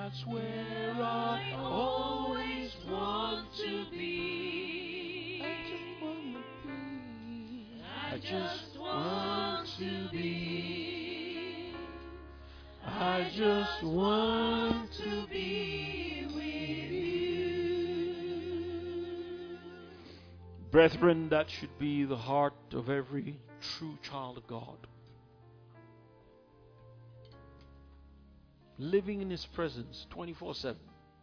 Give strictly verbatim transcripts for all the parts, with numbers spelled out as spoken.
That's where I always want to be. I just want to be. I just want to be with you. Brethren, that should be the heart of every true child of God. Living in His presence twenty-four seven.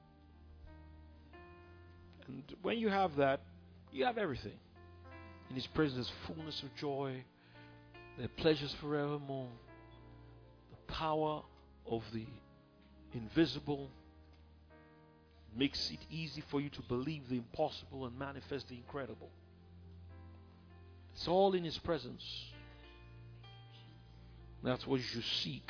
And when you have that, you have everything. In His presence, fullness of joy, there are pleasures forevermore. The power of the invisible makes it easy for you to believe the impossible and manifest the incredible. It's all in His presence. That's what you should seek.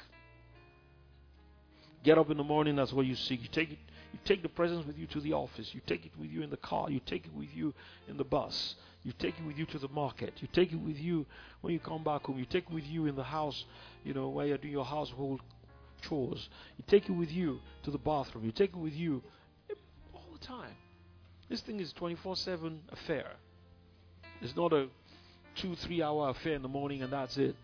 Get up in the morning, that's what you seek. You take it, you take the presence with you to the office. You take it with you in the car. You take it with you in the bus. You take it with you to the market. You take it with you when you come back home. You take it with you in the house, you know, where you're doing your household chores. You take it with you to the bathroom. You take it with you all the time. This thing is a twenty-four seven affair. It's not a two, three hour affair in the morning and that's it.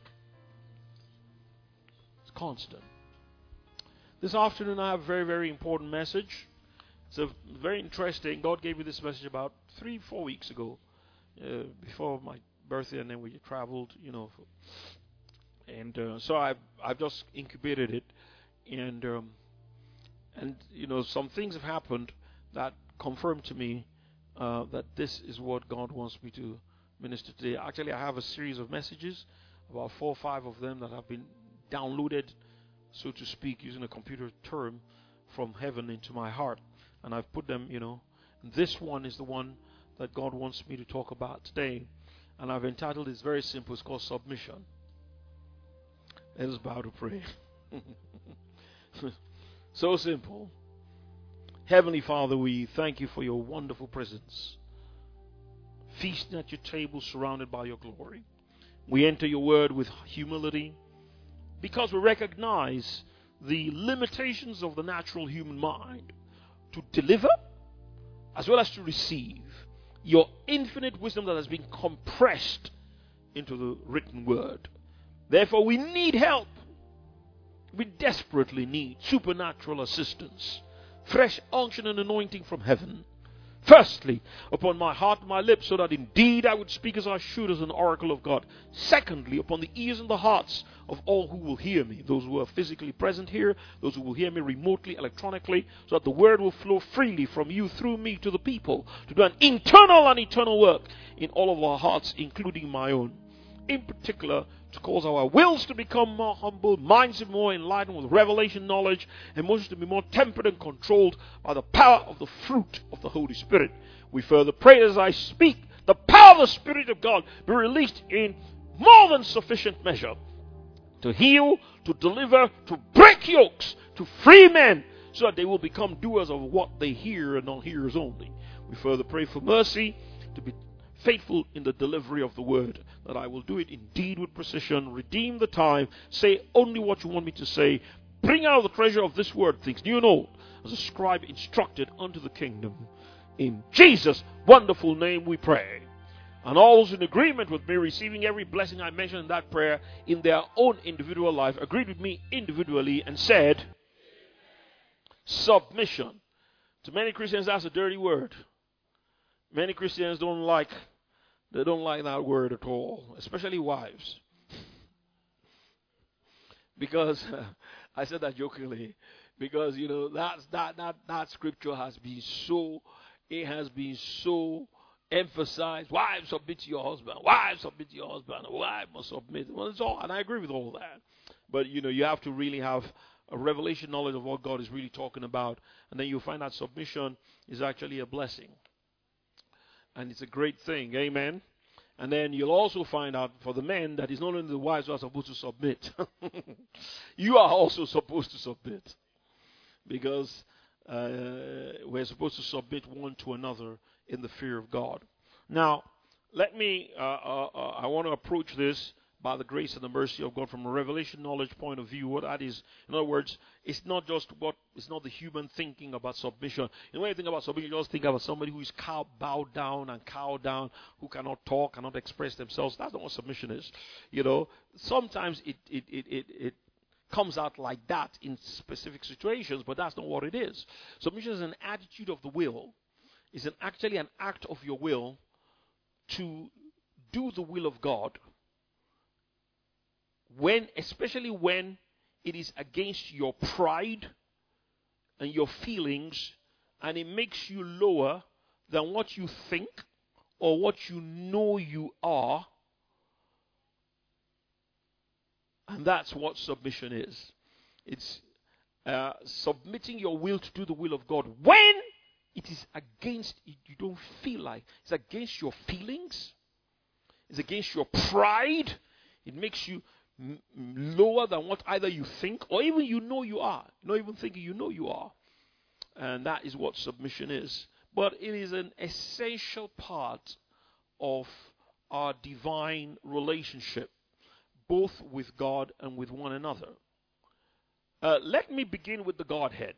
It's constant. This afternoon I have a very, very important message. It's a very interesting. God gave me this message about three, four weeks ago, uh, before my birthday, and then we traveled, you know. And uh, so I've I've just incubated it, and um, and you know some things have happened that confirmed to me uh, that this is what God wants me to minister today. Actually, I have a series of messages, about four or five of them that have been downloaded, so to speak, using a computer term, from heaven into my heart. And I've put them, you know, and this one is the one that God wants me to talk about today. And I've entitled it, it's very simple, it's called Submission. Let us bow to pray. So simple. Heavenly Father, we thank you for your wonderful presence. Feasting at your table, surrounded by your glory. We enter your word with humility, because we recognize the limitations of the natural human mind to deliver as well as to receive your infinite wisdom that has been compressed into the written word. Therefore, we need help. We desperately need supernatural assistance, fresh unction and anointing from heaven. Firstly, upon my heart and my lips, so that indeed I would speak as I should, as an oracle of God. Secondly, upon the ears and the hearts of all who will hear me, those who are physically present here, those who will hear me remotely, electronically, so that the word will flow freely from you through me to the people, to do an internal and eternal work in all of our hearts, including my own. In particular, to cause our wills to become more humble, minds to be more enlightened with revelation knowledge, emotions to be more tempered and controlled by the power of the fruit of the Holy Spirit. We further pray as I speak, the power of the Spirit of God be released in more than sufficient measure to heal, to deliver, to break yokes, to free men, so that they will become doers of what they hear and not hearers only. We further pray for mercy to be faithful in the delivery of the word, that I will do it indeed with precision, redeem the time, say only what you want me to say, bring out the treasure of this word, things new and old, as a scribe instructed unto the kingdom. In Jesus' wonderful name we pray. And all those in agreement with me receiving every blessing I mentioned in that prayer in their own individual life agreed with me individually and said, submission. To many Christians, that's a dirty word. Many Christians don't like They don't like that word at all, especially wives. Because, uh, I said that jokingly, because, you know, that's, that, that, that scripture has been so, it has been so emphasized. Wives, submit to your husband. Wives, submit to your husband. Wives must submit. Well, it's all, and I agree with all that. But, you know, you have to really have a revelation knowledge of what God is really talking about. And then you'll find that submission is actually a blessing. And it's a great thing. Amen. And then you'll also find out for the men that it's not only the wives who are supposed to submit. You are also supposed to submit. Because uh, we're supposed to submit one to another in the fear of God. Now, let me, uh, uh, uh, I want to approach this by the grace and the mercy of God from a revelation knowledge point of view. What that is, in other words, it's not just what It's not the human thinking about submission. You know, when you think about submission, you just think about somebody who is cow, bowed down and cowed down, who cannot talk, cannot express themselves. That's not what submission is. You know, sometimes it it it it, it comes out like that in specific situations, but that's not what it is. Submission is an attitude of the will. It's an, actually an act of your will to do the will of God, when, especially when it is against your pride and your feelings, and it makes you lower than what you think or what you know you are. And that's what submission is. It's uh, submitting your will to do the will of God when it is against it. You don't feel like it's against your feelings. It's against your pride. It makes you m- lower than what either you think or even you know you are. Not even thinking, you know you are. And that is what submission is. But it is an essential part of our divine relationship, both with God and with one another. Uh, let me begin with the Godhead.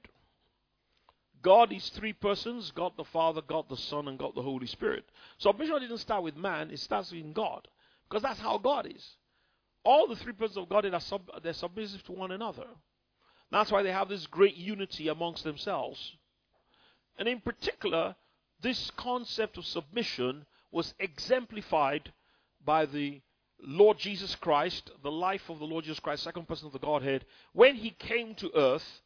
God is three persons: God the Father, God the Son, and God the Holy Spirit. Submission didn't start with man, it starts with God, because that's how God is. All the three persons of God are sub, they're submissive to one another. That's why they have this great unity amongst themselves. And in particular, this concept of submission was exemplified by the Lord Jesus Christ, the life of the Lord Jesus Christ, second person of the Godhead, when he came to earth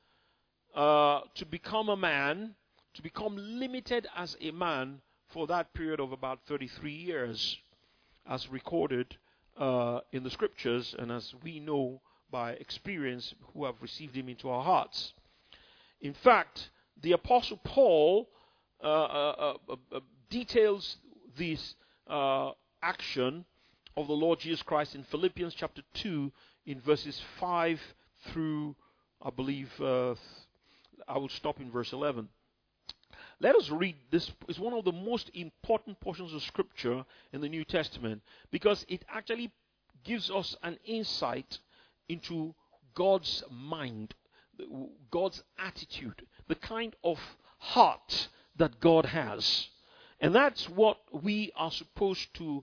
uh, to become a man, to become limited as a man for that period of about thirty-three years, as recorded uh, in the scriptures and as we know by experience who have received him into our hearts. In fact, the Apostle Paul uh, uh, uh, uh, details this uh, action of the Lord Jesus Christ in Philippians chapter two, in verses five through, I believe, uh, I will stop in verse eleven. Let us read this. It's one of the most important portions of Scripture in the New Testament, because it actually gives us an insight into God's mind, God's attitude, the kind of heart that God has. And that's what we are supposed to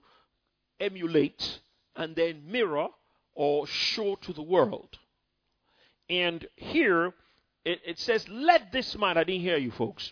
emulate and then mirror or show to the world. And here it, it says, let this mind, I didn't hear you folks,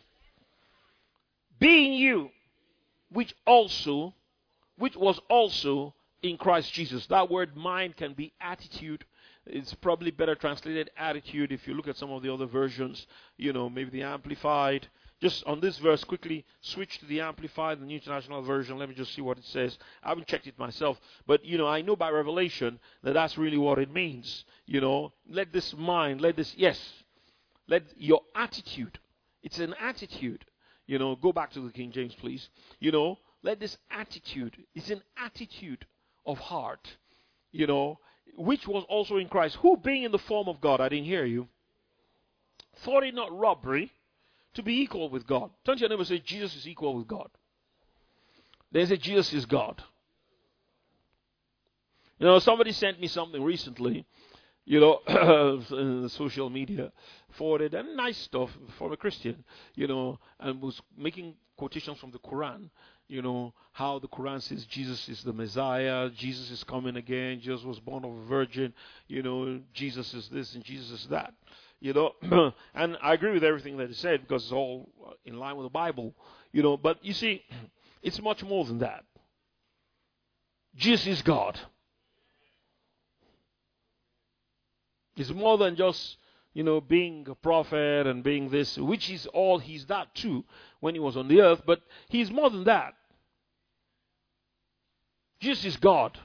be in you, which also, which was also in Christ Jesus. That word mind can be attitude. It's probably better translated attitude if you look at some of the other versions, you know, maybe the Amplified. Just on this verse, quickly switch to the Amplified, the New International Version. Let me just see what it says. I haven't checked it myself, but, you know, I know by revelation that that's really what it means. You know, let this mind, let this, yes, let your attitude, it's an attitude. You know, go back to the King James, please. You know, let this attitude, it's an attitude of heart, you know, which was also in Christ, who being in the form of God, I didn't hear you, thought it not robbery to be equal with God. Don't your neighbor say Jesus is equal with God. They say Jesus is God. You know, somebody sent me something recently, you know, in social media, forwarded, and nice stuff from a Christian, you know, and was making quotations from the Quran, you know, how the Quran says Jesus is the Messiah, Jesus is coming again, Jesus was born of a virgin, you know, Jesus is this and Jesus is that, you know, and I agree with everything that he said because it's all in line with the Bible, you know, but you see, it's much more than that. Jesus is God. It's more than just, you know, being a prophet and being this, which is all he's that too when he was on the earth, but he's more than that. Jesus is God.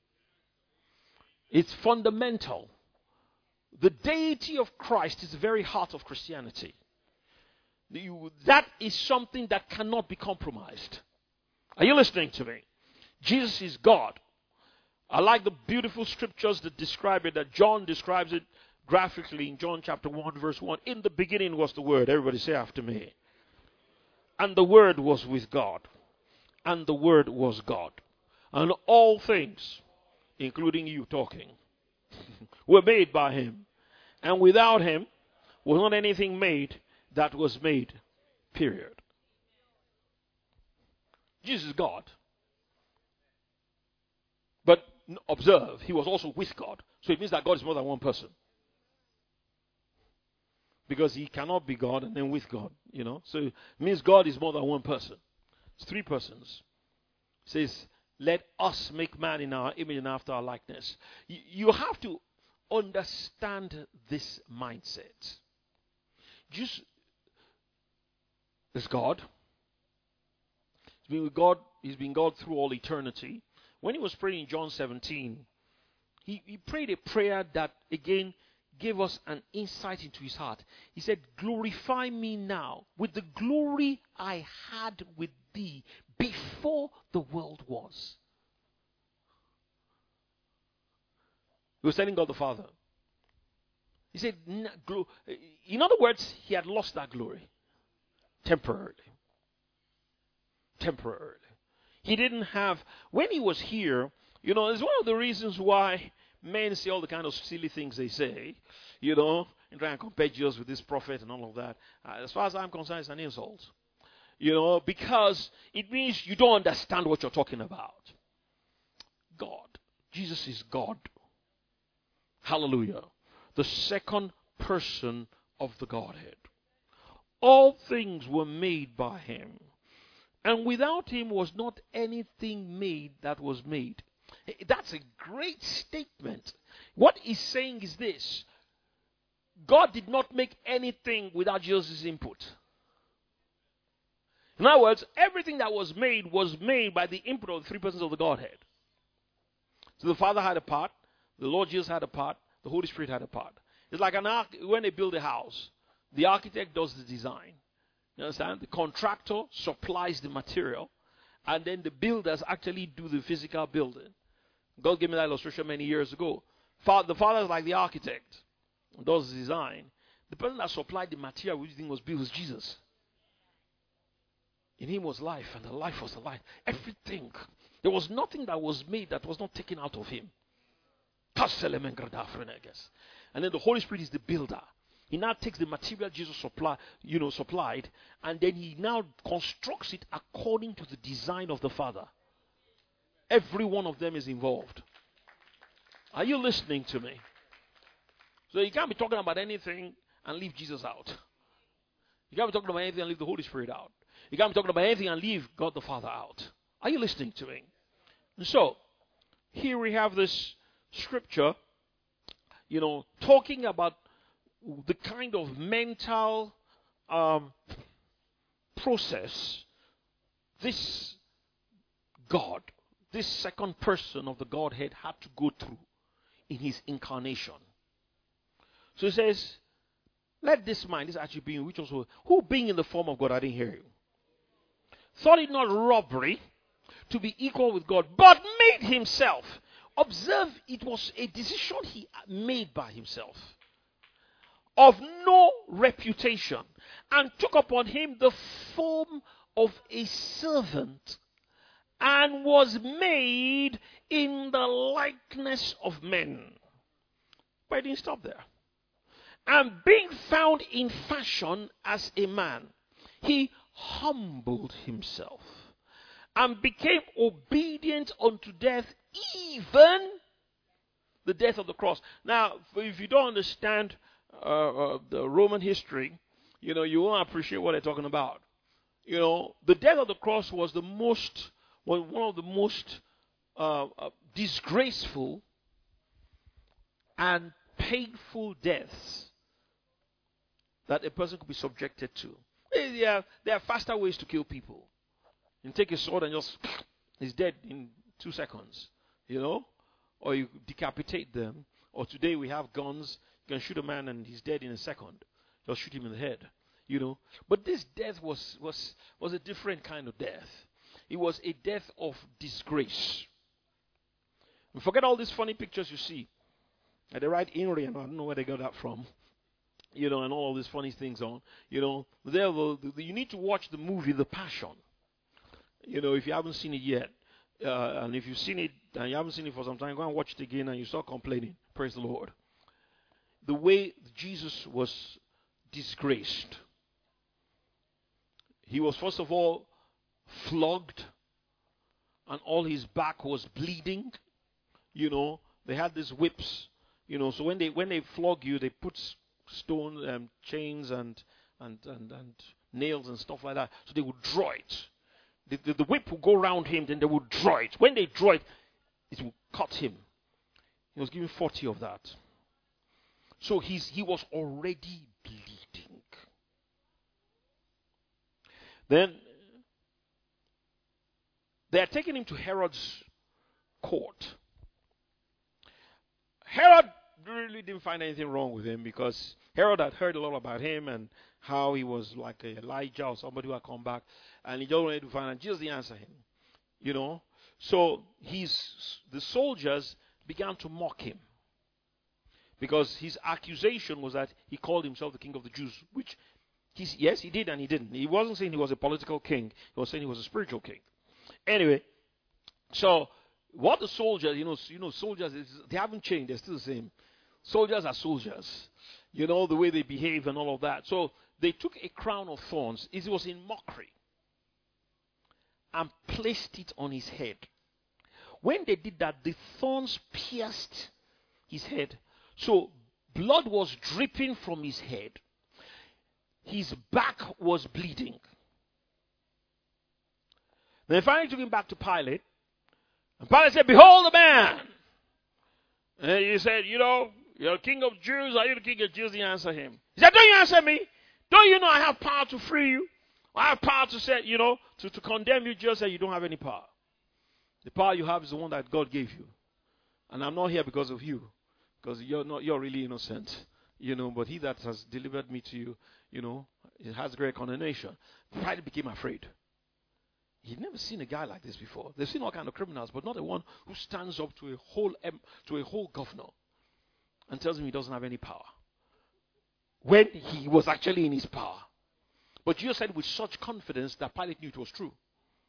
It's fundamental. The deity of Christ is the very heart of Christianity. You, that is something that cannot be compromised. Are you listening to me? Jesus is God. I like the beautiful scriptures that describe it, that John describes it graphically in John chapter one, verse one. In the beginning was the Word. Everybody say after me. And the Word was with God. And the Word was God. And all things, including you talking, were made by Him. And without Him was not anything made that was made. Period. Jesus is God. But observe, he was also with God. So it means that God is more than one person. Because he cannot be God and then with God, you know. So it means God is more than one person. It's three persons. It says, let us make man in our image and after our likeness. You, you have to understand this mindset. Just is God. He's been with God. He's been God through all eternity. When he was praying in John seventeen, he, he prayed a prayer that again gave us an insight into his heart. He said, glorify me now with the glory I had with thee before the world was. He was telling God the Father. He said, in other words, he had lost that glory. Temporarily. Temporarily. He didn't have, when he was here, you know, it's one of the reasons why men say all the kind of silly things they say, you know, and try and compare Jesus with this prophet and all of that. Uh, as far as I'm concerned, it's an insult. You know, because it means you don't understand what you're talking about. God. Jesus is God. Hallelujah. The second person of the Godhead. All things were made by him. And without him was not anything made that was made. That's a great statement. What he's saying is this. God did not make anything without Jesus' input. In other words, everything that was made was made by the input of the three persons of the Godhead. So the Father had a part, the Lord Jesus had a part, the Holy Spirit had a part. It's like an arch- when they build a house, the architect does the design. You understand? The contractor supplies the material, and then the builders actually do the physical building. God gave me that illustration many years ago. The Father is like the architect, does the design. The person that supplied the material which thing was built was Jesus. In him was life, and the life was the light. Everything. There was nothing that was made that was not taken out of him. And then the Holy Spirit is the builder. He now takes the material Jesus supply, you know, supplied, and then he now constructs it according to the design of the Father. Every one of them is involved. Are you listening to me? So you can't be talking about anything and leave Jesus out. You can't be talking about anything and leave the Holy Spirit out. You can't be talking about anything and leave God the Father out. Are you listening to me? And so, here we have this scripture, you know, talking about the kind of mental um, process this God, this second person of the Godhead had to go through in his incarnation. So it says, let this mind, this attribute being which also, who being in the form of God, I didn't hear you, thought it not robbery to be equal with God, but made himself. Observe, it was a decision he made by himself, of no reputation, and took upon him the form of a servant, and was made in the likeness of men. But it didn't stop there. And being found in fashion as a man, he humbled himself and became obedient unto death, even the death of the cross. Now, if you don't understand uh, uh, the Roman history, you know, you won't appreciate what they're talking about. You know, the death of the cross was the most, was one of the most uh, uh, disgraceful and painful deaths that a person could be subjected to. There are, there are faster ways to kill people. You take a sword and just, he's dead in two seconds, you know? Or you decapitate them. Or today we have guns, you can shoot a man and he's dead in a second. Just shoot him in the head, you know? But this death was, was, was a different kind of death. It was a death of disgrace. And forget all these funny pictures you see. They write Inri, and I don't know where they got that from. You know, and all of these funny things on. You know, there will, you need to watch the movie The Passion. You know, if you haven't seen it yet. Uh, and if you've seen it and you haven't seen it for some time, go and watch it again and you start complaining. Praise the Lord. The way Jesus was disgraced. He was first of all flogged, and all his back was bleeding. You know, they had these whips. You know, so when they when they flog you, they put stone um, chains and, and and and nails and stuff like that. So they would draw it. The, the, the whip would go around him, then they would draw it. When they draw it, it would cut him. He was given forty of that. So he's he was already bleeding. Then they had taken him to Herod's court. Herod really didn't find anything wrong with him, because Herod had heard a lot about him and how he was like Elijah or somebody who had come back, and he just wanted to find out. Jesus didn't answer him, you know. So he's the soldiers began to mock him, because his accusation was that he called himself the king of the Jews, which he's, yes, he did and he didn't. He wasn't saying he was a political king. He was saying he was a spiritual king. Anyway, so what the soldiers, you know, you know, soldiers, they haven't changed. They're still the same. Soldiers are soldiers. You know, the way they behave and all of that. So they took a crown of thorns. It was in mockery. And placed it on his head. When they did that, the thorns pierced his head. So blood was dripping from his head. His back was bleeding. Then finally took him back to Pilate. And Pilate said, "Behold the man." And he said, "You know, you're king of Jews. Are you the king of Jews?" He answered him. He said, "Don't you answer me? Don't you know I have power to free you? I have power to set, you know, to, to condemn you." Just said, "You don't have any power. The power you have is the one that God gave you. And I'm not here because of you. Because you're not, you're really innocent. You know, but he that has delivered me to you, you know, it has great condemnation." Pilate became afraid. He'd never seen a guy like this before. They've seen all kinds of criminals, but not the one who stands up to a whole em- to a whole governor and tells him he doesn't have any power, when he was actually in his power. But Jesus said with such confidence that Pilate knew it was true.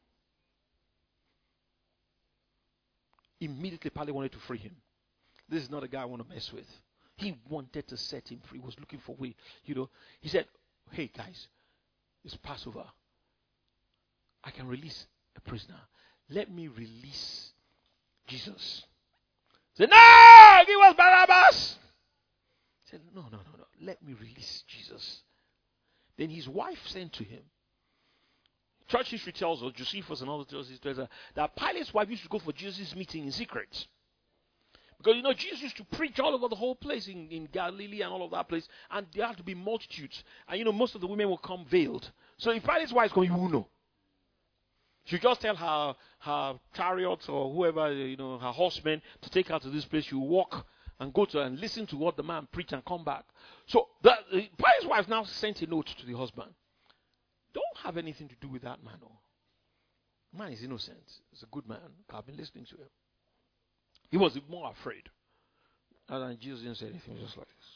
Immediately Pilate wanted to free him. This is not a guy I want to mess with. He wanted to set him free. He was looking for a way. You know, he said, "Hey guys, it's Passover. I can release a prisoner. Let me release Jesus." He said, "No! Give us Barabbas!" He said, "No, no, no, no. Let me release Jesus." Then his wife sent to him. Church history tells us, Josephus and all the tells us, that Pilate's wife used to go for Jesus' meeting in secret. Because, you know, Jesus used to preach all over the whole place in, in Galilee and all of that place. And there had to be multitudes. And, you know, most of the women will come veiled. So if Pilate's wife is going, you will know. She just tell her her chariots or whoever, you know, her horsemen to take her to this place. She will walk and go to and listen to what the man preach and come back. So the, the Pilate's wife now sent a note to the husband. Don't have anything to do with that man. Oh. The man is innocent. He's a good man. I've been listening to him. He was more afraid. And Jesus didn't say anything, just like this.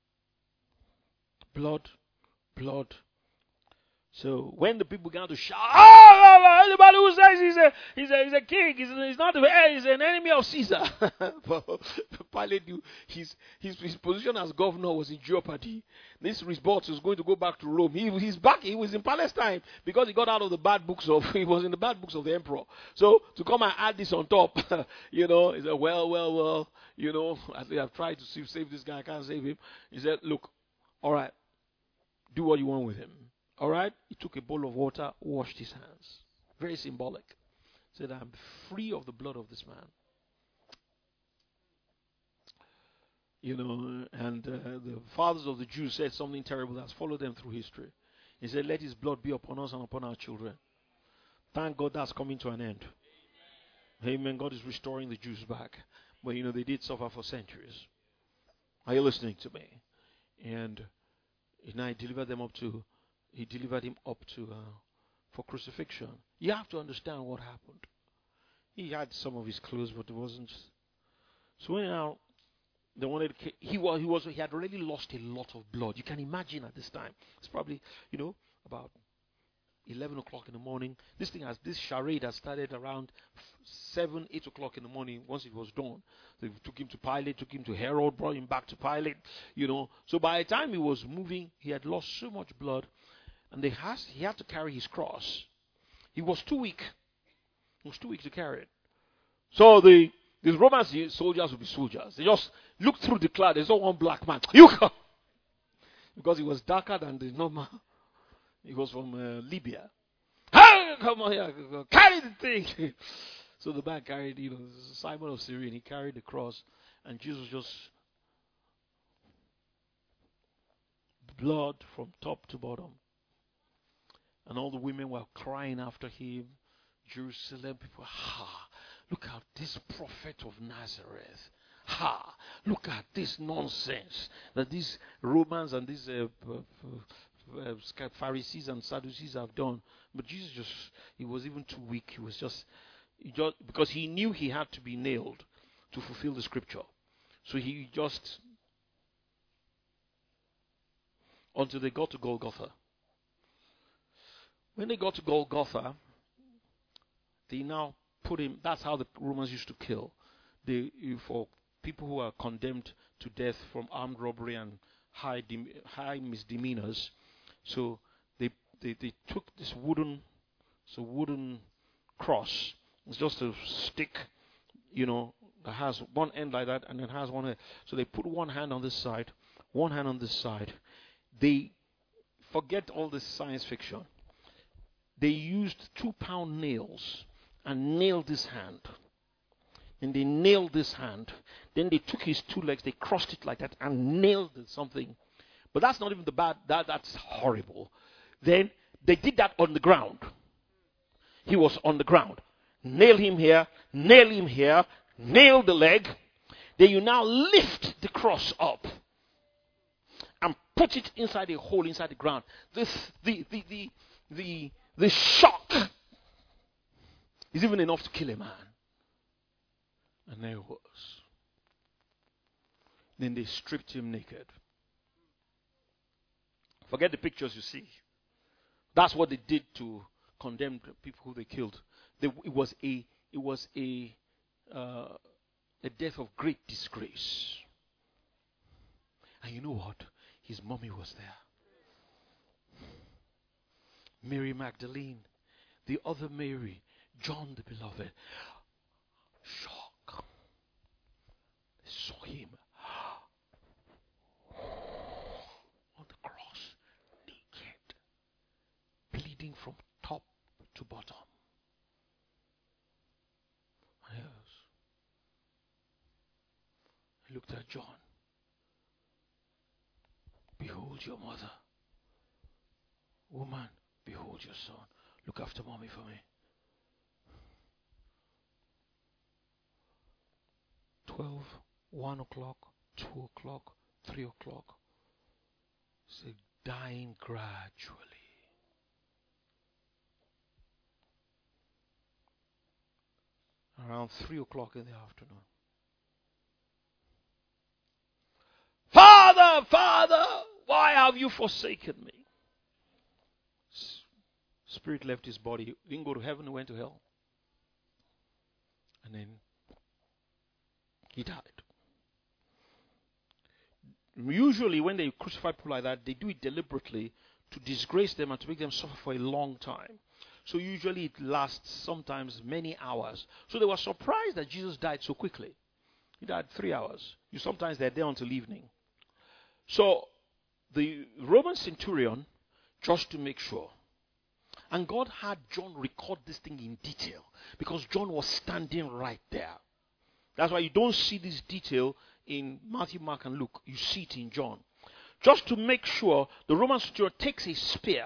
Blood, blood. So when the people began to shout, "Oh, oh, oh, anybody who says he's a he's a he's a king, he's, he's not a, he's an enemy of Caesar." Pilate knew his, his his position as governor was in jeopardy. This report was going to go back to Rome. He he's back. He was in Palestine because he got out of the bad books of he was in the bad books of the emperor. So to come and add this on top, you know, he said, "Well, well, well, you know, I think I've tried to save, save this guy. I can't save him." He said, "Look, all right, do what you want with him." All right? He took a bowl of water, washed his hands. Very symbolic. Said, "I'm free of the blood of this man." You know, and uh, the fathers of the Jews said something terrible that's followed them through history. He said, "Let his blood be upon us and upon our children." Thank God that's coming to an end. Amen. Amen. God is restoring the Jews back. But, you know, they did suffer for centuries. Are you listening to me? And, and I delivered them up to He delivered him up to uh, for crucifixion. You have to understand what happened. He had some of his clothes, but it wasn't. So when now they wanted, he was he was he had already lost a lot of blood. You can imagine at this time. It's probably, you know, about eleven o'clock in the morning. This thing has, this charade has started around seven, eight o'clock in the morning once it was done. They took him to Pilate, took him to Herod, brought him back to Pilate, you know. So by the time he was moving, he had lost so much blood, and they has, he had to carry his cross. He was too weak. He was too weak to carry it. So the these Roman soldiers would be soldiers. They just looked through the cloud. They saw one black man. You come! Because he was darker than the normal. He was from uh, Libya. Hey, come on here. Carry the thing. So the man carried, you know, Simon of Cyrene. He carried the cross. And Jesus just blood from top to bottom. And all the women were crying after him. Jerusalem people, ha, look at this prophet of Nazareth. Ha, look at this nonsense that these Romans and these uh, uh, uh, Pharisees and Sadducees have done. But Jesus just, he was even too weak. He was just, he just, because he knew he had to be nailed to fulfill the scripture. So he just, until they got to Golgotha. When they got to Golgotha, they now put him, that's how the Romans used to kill. They, for people who are condemned to death from armed robbery and high high misdemeanors. So they, they, they took this wooden, it's a wooden cross. It's just a stick, you know, that has one end like that and it has one end. So they put one hand on this side, one hand on this side. They forget all this science fiction. They used two pound nails and nailed this hand. And they nailed this hand. Then they took his two legs, they crossed it like that and nailed something. But that's not even the bad, that, that's horrible. Then they did that on the ground. He was on the ground. Nail him here, nail him here, nail the leg. Then you now lift the cross up and put it inside a hole inside the ground. This, the, the, the, the, the shock is even enough to kill a man. And there it was. Then they stripped him naked. Forget the pictures you see. That's what they did to condemned people who they killed. They, it was a it was a uh, a death of great disgrace. And you know what? His mommy was there. Mary Magdalene, the other Mary, John the Beloved. Shock. They saw him on the cross, naked, bleeding from top to bottom. Yes. He looked at John. Behold your mother. Woman, behold your son. Look after mommy for me. Twelve, one o'clock, two o'clock, three o'clock. It's dying gradually. Around three o'clock in the afternoon. Father, Father, why have you forsaken me? Spirit left his body. He didn't go to heaven, he went to hell. And then he died. Usually when they crucify people like that, they do it deliberately to disgrace them and to make them suffer for a long time. So usually it lasts sometimes many hours. So they were surprised that Jesus died so quickly. He died three hours. You sometimes they're there until evening. So the Roman centurion, just to make sure, and God had John record this thing in detail because John was standing right there. That's why you don't see this detail in Matthew, Mark, and Luke. You see it in John. Just to make sure, the Roman centurion takes a spear.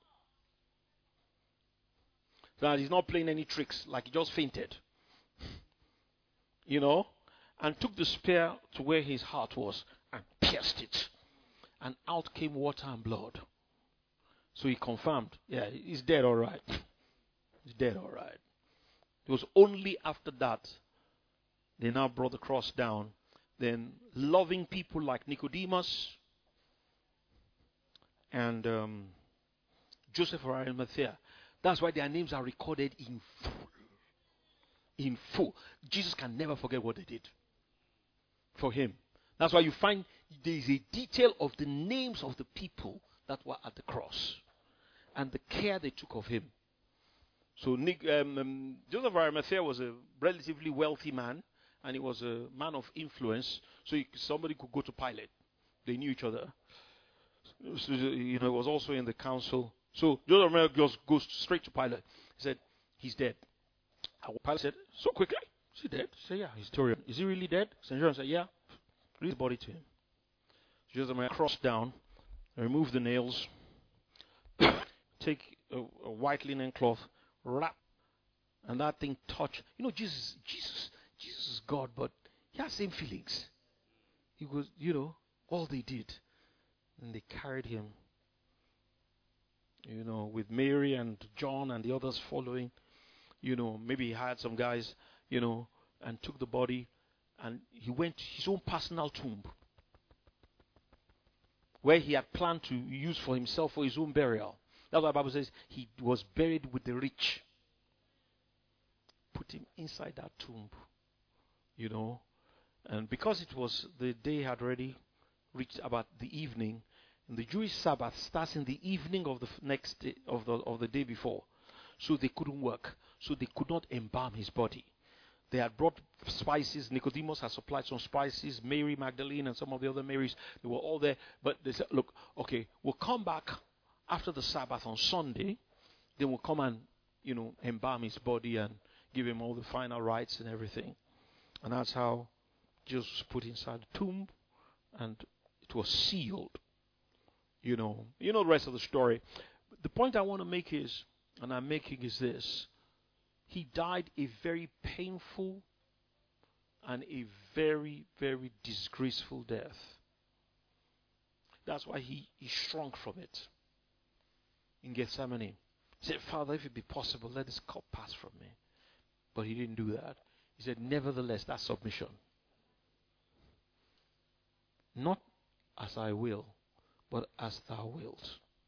That he's not playing any tricks, like he just fainted. You know? And took the spear to where his heart was and pierced it. And out came water and blood. So he confirmed, yeah, he's dead all right. He's dead all right. It was only after that they now brought the cross down. Then loving people like Nicodemus and um, Joseph of Arimathea, That's why their names are recorded in full. In full. Jesus can never forget what they did for him. That's why you find there is a detail of the names of the people that were at the cross and the care they took of him. So Nick, um, um, Joseph of Arimathea was a relatively wealthy man, and he was a man of influence. So he, somebody could go to Pilate. They knew each other. So, you know, it was also in the council. So Joseph of Arimathea just goes straight to Pilate. He said, "He's dead." And Pilate said, "So quickly? Is he dead?" He said, "Yeah." Historian, "Is he really dead?" Centurion said, "Yeah." Release the body to him. Joseph of Arimathea crossed down, remove the nails, take a, a white linen cloth, wrap, and that thing touch. You know, Jesus, Jesus, Jesus is God, but he has same feelings. He goes, you know, all they did, and they carried him. You know, with Mary and John and the others following. You know, maybe he had some guys, you know, and took the body, and he went to his own personal tomb, where he had planned to use for himself for his own burial. That's why the Bible says he was buried with the rich. Put him inside that tomb, you know. And because it was the day had already reached about the evening, and the Jewish Sabbath starts in the evening of the next day, of the of the day before, so they couldn't work, so they could not embalm his body. They had brought spices. Nicodemus had supplied some spices. Mary Magdalene and some of the other Marys, they were all there. But they said, "Look, okay, we'll come back after the Sabbath on Sunday. Then we'll come and, you know, embalm his body and give him all the final rites and everything." And that's how Jesus was put inside the tomb, and it was sealed. You know, you know the rest of the story. The point I want to make is, and I'm making is this: he died a very painful and a very, very disgraceful death. That's why he, he shrunk from it. In Gethsemane, he said, "Father, if it be possible, let this cup pass from me." But he didn't do that. He said, "Nevertheless," that's submission. "Not as I will, but as thou wilt."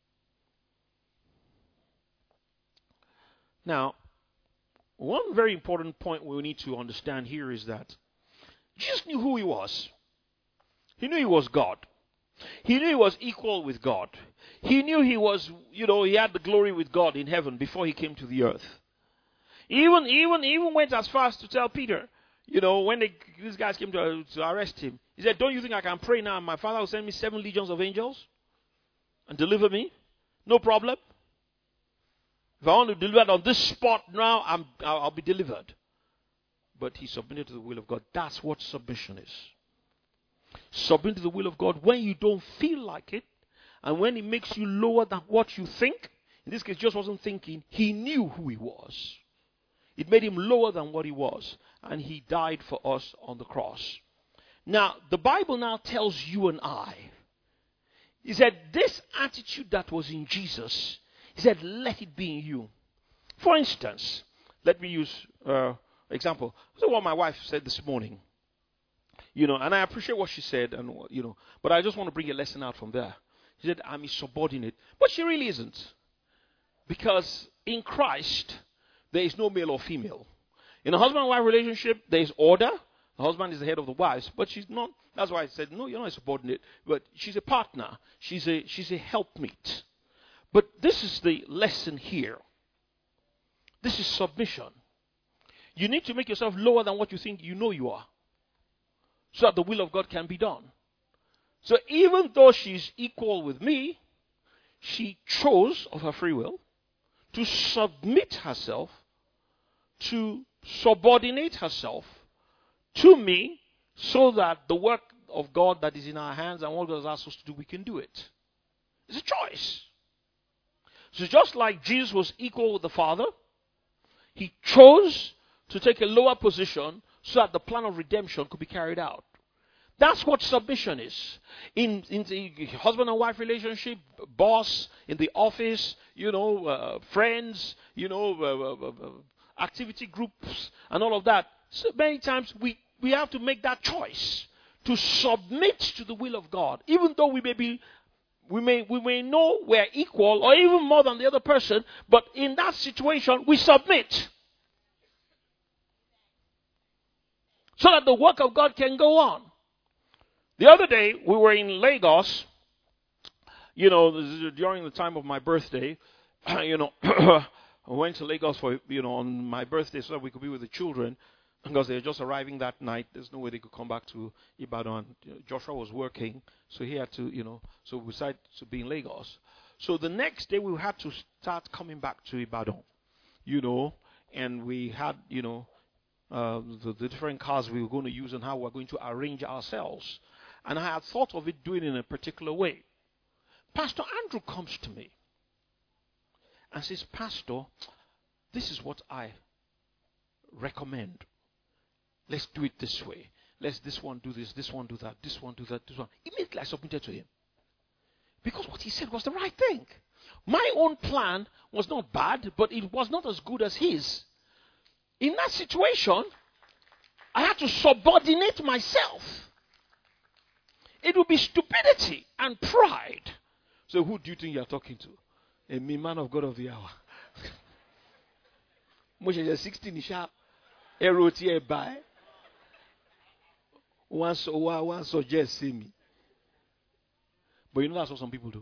Now, one very important point we need to understand here is that Jesus knew who he was. He knew he was God. He knew he was equal with God. He knew he was, you know, he had the glory with God in heaven before he came to the earth. Even, even, even went as far as to tell Peter, you know, when they, these guys came to, to arrest him, he said, "Don't you think I can pray now? My Father will send me seven legions of angels and deliver me? No problem. If I want to deliver it on this spot now, I'm, I'll, I'll be delivered." But he submitted to the will of God. That's what submission is. Submit to the will of God when you don't feel like it, and when it makes you lower than what you think. In this case, just wasn't thinking. He knew who he was. It made him lower than what he was, and he died for us on the cross. Now, the Bible now tells you and I, he said, this attitude that was in Jesus, he said, let it be in you. For instance, let me use uh, example. So what my wife said this morning. You know, and I appreciate what she said, and you know, but I just want to bring a lesson out from there. She said, "I'm a subordinate," but she really isn't, because in Christ there is no male or female. In a husband and wife relationship, there is order. The husband is the head of the wives, but she's not. That's why I said, no, you're not a subordinate, but she's a partner. She's a she's a helpmate. But this is the lesson here. This is submission. You need to make yourself lower than what you think you know you are, so that the will of God can be done. So even though she's equal with me, she chose of her free will to submit herself, to subordinate herself to me, so that the work of God that is in our hands and what God has asked us to do, we can do it. It's a choice. So just like Jesus was equal with the Father, he chose to take a lower position so that the plan of redemption could be carried out. That's what submission is. In, in the husband and wife relationship, boss, in the office, you know, uh, friends, you know, uh, uh, uh, activity groups, and all of that. So many times we, we have to make that choice to submit to the will of God, even though we may be We may, we may know we're equal or even more than the other person, but in that situation, we submit. So that the work of God can go on. The other day, we were in Lagos, you know, during the time of my birthday, you know, I went to Lagos for, you know, on my birthday so that we could be with the children. Because they were just arriving that night. There's no way they could come back to Ibadan. Joshua was working, so he had to, you know, so we decided to be in Lagos. So the next day we had to start coming back to Ibadan, you know, and we had, you know, uh, the, the different cars we were going to use and how we were going to arrange ourselves. And I had thought of it doing it in a particular way. Pastor Andrew comes to me and says, Pastor, this is what I recommend. Let's do it this way. Let's this one do this, this one do that, this one do that, this one. Immediately I submitted to him. Because what he said was the right thing. My own plan was not bad, but it was not as good as his. In that situation, I had to subordinate myself. It would be stupidity and pride. So who do you think you are talking to? A me man of God of the hour. Moshe sixteen sharp. Eroti by. One so one suggest see me. But you know that's what some people do.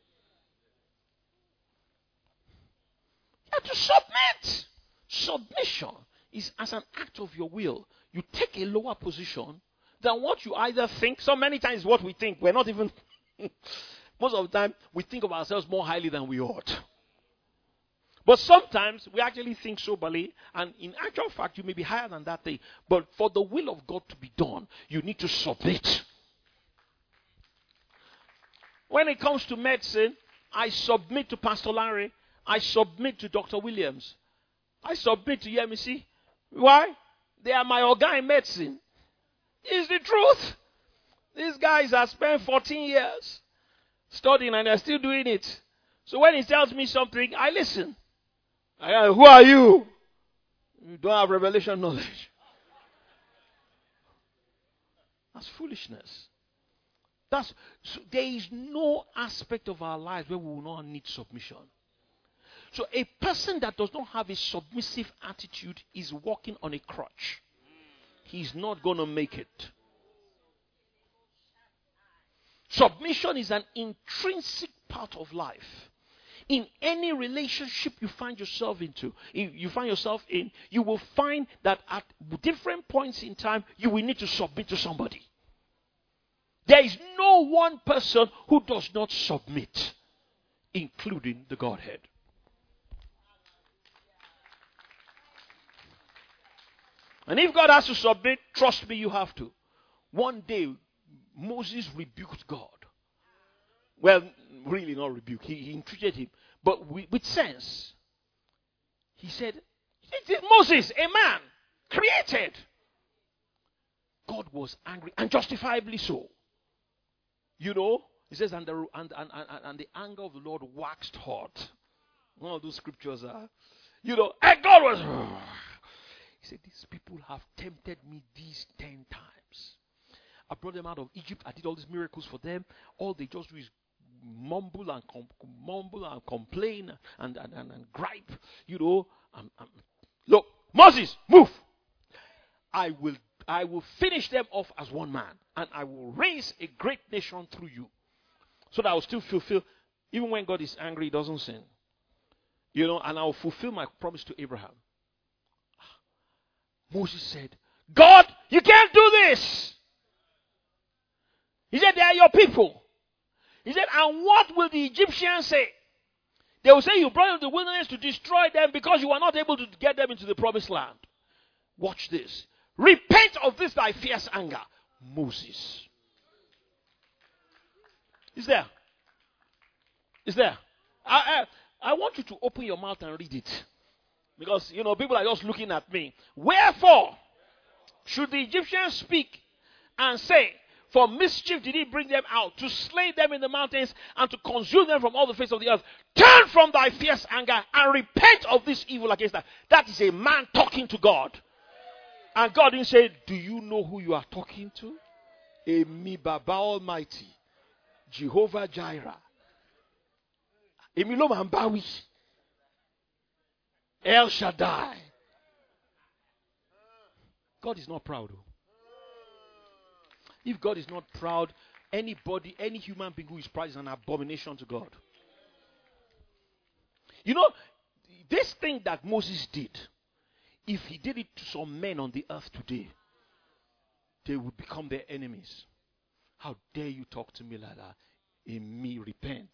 You have to submit. Submission is as an act of your will. You take a lower position than what you either think. So many times what we think, we're not even most of the time we think of ourselves more highly than we ought. But sometimes we actually think soberly, and in actual fact, you may be higher than that thing. But for the will of God to be done, you need to submit. When it comes to medicine, I submit to Pastor Larry. I submit to Doctor Williams. I submit to Yemisi. Why? They are my organ in medicine. It's the truth. These guys have spent fourteen years studying and they're still doing it. So when he tells me something, I listen. I go, who are you? You don't have revelation knowledge. That's foolishness. That's so there is no aspect of our lives where we will not need submission. So a person that does not have a submissive attitude is walking on a crutch. He's not going to make it. Submission is an intrinsic part of life. In any relationship you find yourself into, you find yourself in, you will find that at different points in time, you will need to submit to somebody. There is no one person who does not submit, including the Godhead. And if God has to submit, trust me, you have to. One day, Moses rebuked God. Well, really not rebuke. He, he entreated him. But with, with sense. He said, Moses, a man, created. God was angry, and justifiably so. You know, he says, and the, and, and, and, and the anger of the Lord waxed hot. One of those scriptures are, you know, and God was, he said, these people have tempted me these ten times. I brought them out of Egypt. I did all these miracles for them. All they just do is mumble and com- mumble and complain and, and, and, and gripe. You know, um, um, look, Moses, move. I will, I will finish them off as one man, and I will raise a great nation through you, so that I will still fulfill. Even when God is angry, he doesn't sin. You know, and I will fulfill my promise to Abraham. Moses said, God, you can't do this. He said, they are your people. He said, and what will the Egyptians say? They will say, you brought them to the wilderness to destroy them because you were not able to get them into the promised land. Watch this. Repent of this thy fierce anger. Moses. Is there? Is there? I, I, I want you to open your mouth and read it. Because, you know, people are just looking at me. Wherefore should the Egyptians speak and say, for mischief did he bring them out, to slay them in the mountains and to consume them from all the face of the earth. Turn from thy fierce anger and repent of this evil against them. That is a man talking to God. And God didn't say, do you know who you are talking to? A me Baba Almighty, Jehovah Jireh, Emilo Mambawi. El Shaddai. God is not proud. If God is not proud, anybody, any human being who is proud is an abomination to God. You know, this thing that Moses did, if he did it to some men on the earth today, they would become their enemies. How dare you talk to me like that? In me, repent.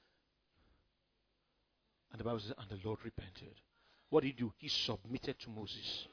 And the Bible says, and the Lord repented. What did he do? He submitted to Moses.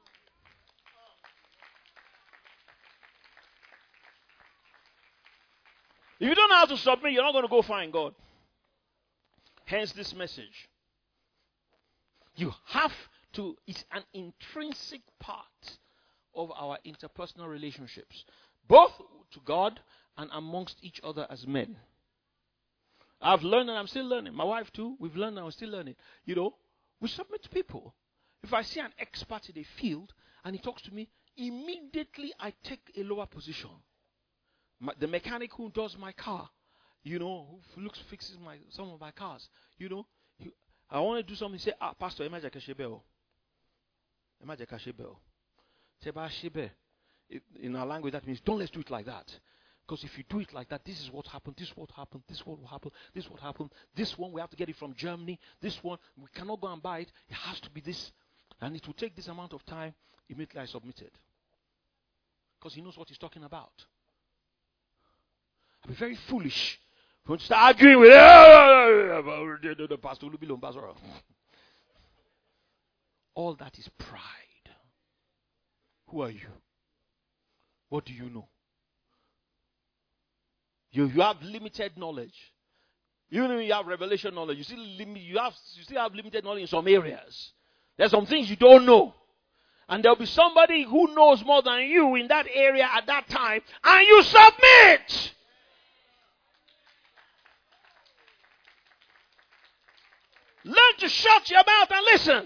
If you don't know how to submit, you're not going to go find God. Hence this message. You have to, it's an intrinsic part of our interpersonal relationships, both to God and amongst each other as men. I've learned and I'm still learning. My wife too, we've learned and we're still learning. You know, we submit to people. If I see an expert in a field and he talks to me, immediately I take a lower position. My, the mechanic who does my car, you know, who looks fixes my some of my cars, you know, he, I want to do something. Say, ah, Pastor, imagine kashebeo, imagine kashebeo. Say, ba shebe. In our language, that means don't let's do it like that. Because if you do it like that, this is what happened. This is what happened. This is what will happen. This is what happened. This one we have to get it from Germany. This one we cannot go and buy it. It has to be this, and it will take this amount of time. Immediately I submitted, because he knows what he's talking about. I'll be very foolish when you start arguing with the pastor. All that is pride. Who are you? What do you know? You, you have limited knowledge. Even when you have revelation knowledge, you still, lim- you, have, you still have limited knowledge in some areas. There's some things you don't know. And there'll be somebody who knows more than you in that area at that time, and you submit. Learn to shut your mouth and listen.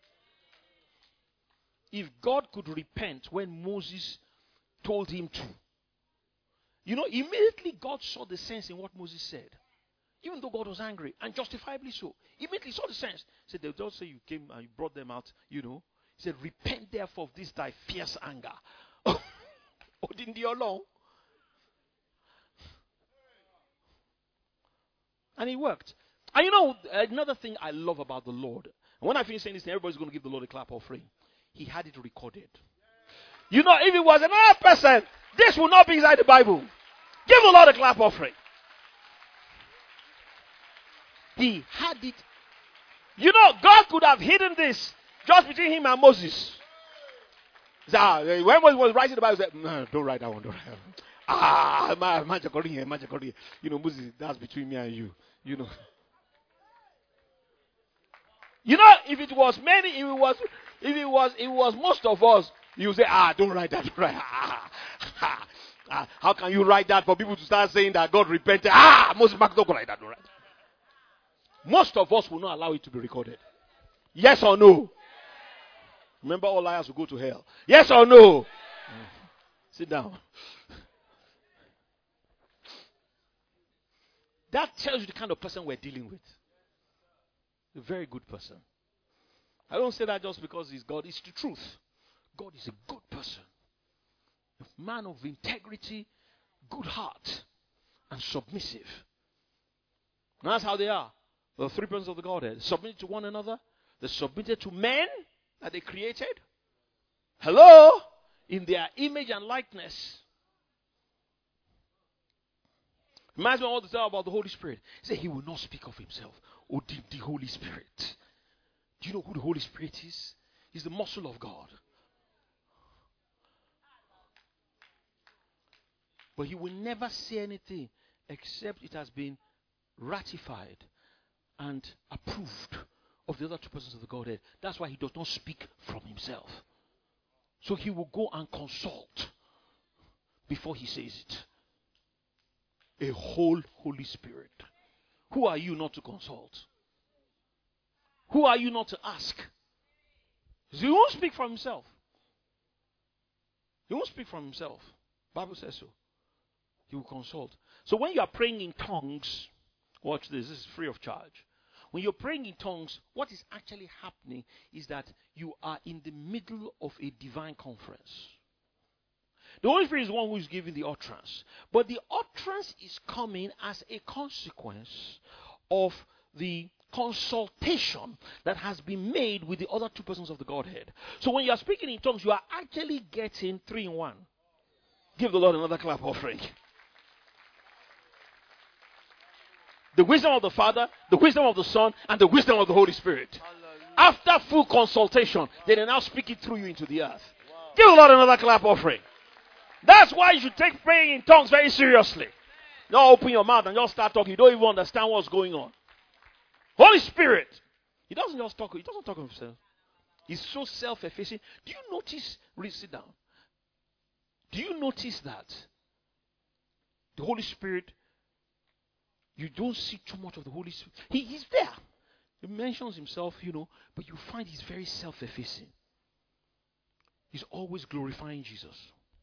If God could repent when Moses told him to, you know, immediately God saw the sense in what Moses said. Even though God was angry, and justifiably so. Immediately saw the sense. He said, they don't say you came and you brought them out, you know. He said, repent therefore of this thy fierce anger. Oh, didn't you alone? And it worked. And you know, another thing I love about the Lord, and when I finish saying this, everybody's going to give the Lord a clap offering. He had it recorded. You know, if it was another person, this would not be inside the Bible. Give the Lord a clap offering. He had it. You know, God could have hidden this just between him and Moses. So, when Moses was writing the Bible, he said, no, don't write that one, don't write that one. Ah, my magic here, magic here. You know, Moses, that's between me and you. You know. You know, if it was many, if it was, if it was, if it was most of us, you say, ah, don't write that, don't write. Ah, ah, ah, how can you write that for people to start saying that God repented? Ah, Moses, don't go like that, don't write. Most of us will not allow it to be recorded. Yes or no? Remember, all liars will go to hell. Yes or no? Mm. Sit down. That tells you the kind of person we're dealing with. A very good person. I don't say that just because he's God. It's the truth. God is a good person. A man of integrity, good heart, and submissive. And that's how they are. The three persons of the Godhead. Submitted to one another. They submitted to men that they created. Hello? In their image and likeness. Reminds me all the time about the Holy Spirit. He said he will not speak of himself. Oh, the, the Holy Spirit. Do you know who the Holy Spirit is? He's the muscle of God. But he will never say anything except it has been ratified and approved of the other two persons of the Godhead. That's why he does not speak from himself. So he will go and consult before he says it. A whole Holy Spirit. Who are you not to consult? Who are you not to ask? He won't speak from himself. He won't speak from himself. The Bible says so. He will consult. So when you are praying in tongues, watch this. This is free of charge. when you're praying in tongues, what is actually happening is that you are in the middle of a divine conference. The Holy Spirit is the one who is giving the utterance. But the utterance is coming as a consequence of the consultation that has been made with the other two persons of the Godhead. So when you are speaking in tongues, you are actually getting three in one. Give the Lord another clap offering. The wisdom of the Father, the wisdom of the Son, and the wisdom of the Holy Spirit. Hallelujah. After full consultation, they are now speaking through you into the earth. Wow. Give the Lord another clap offering. That's why you should take praying in tongues very seriously. Don't open your mouth and just start talking. You don't even understand what's going on. Holy Spirit, he doesn't just talk. He doesn't talk of himself. He's so self-effacing. Do you notice? Really sit down. Do you notice that the Holy Spirit, you don't see too much of the Holy Spirit? He, he's there. He mentions himself, you know, but you find he's very self-effacing. He's always glorifying Jesus.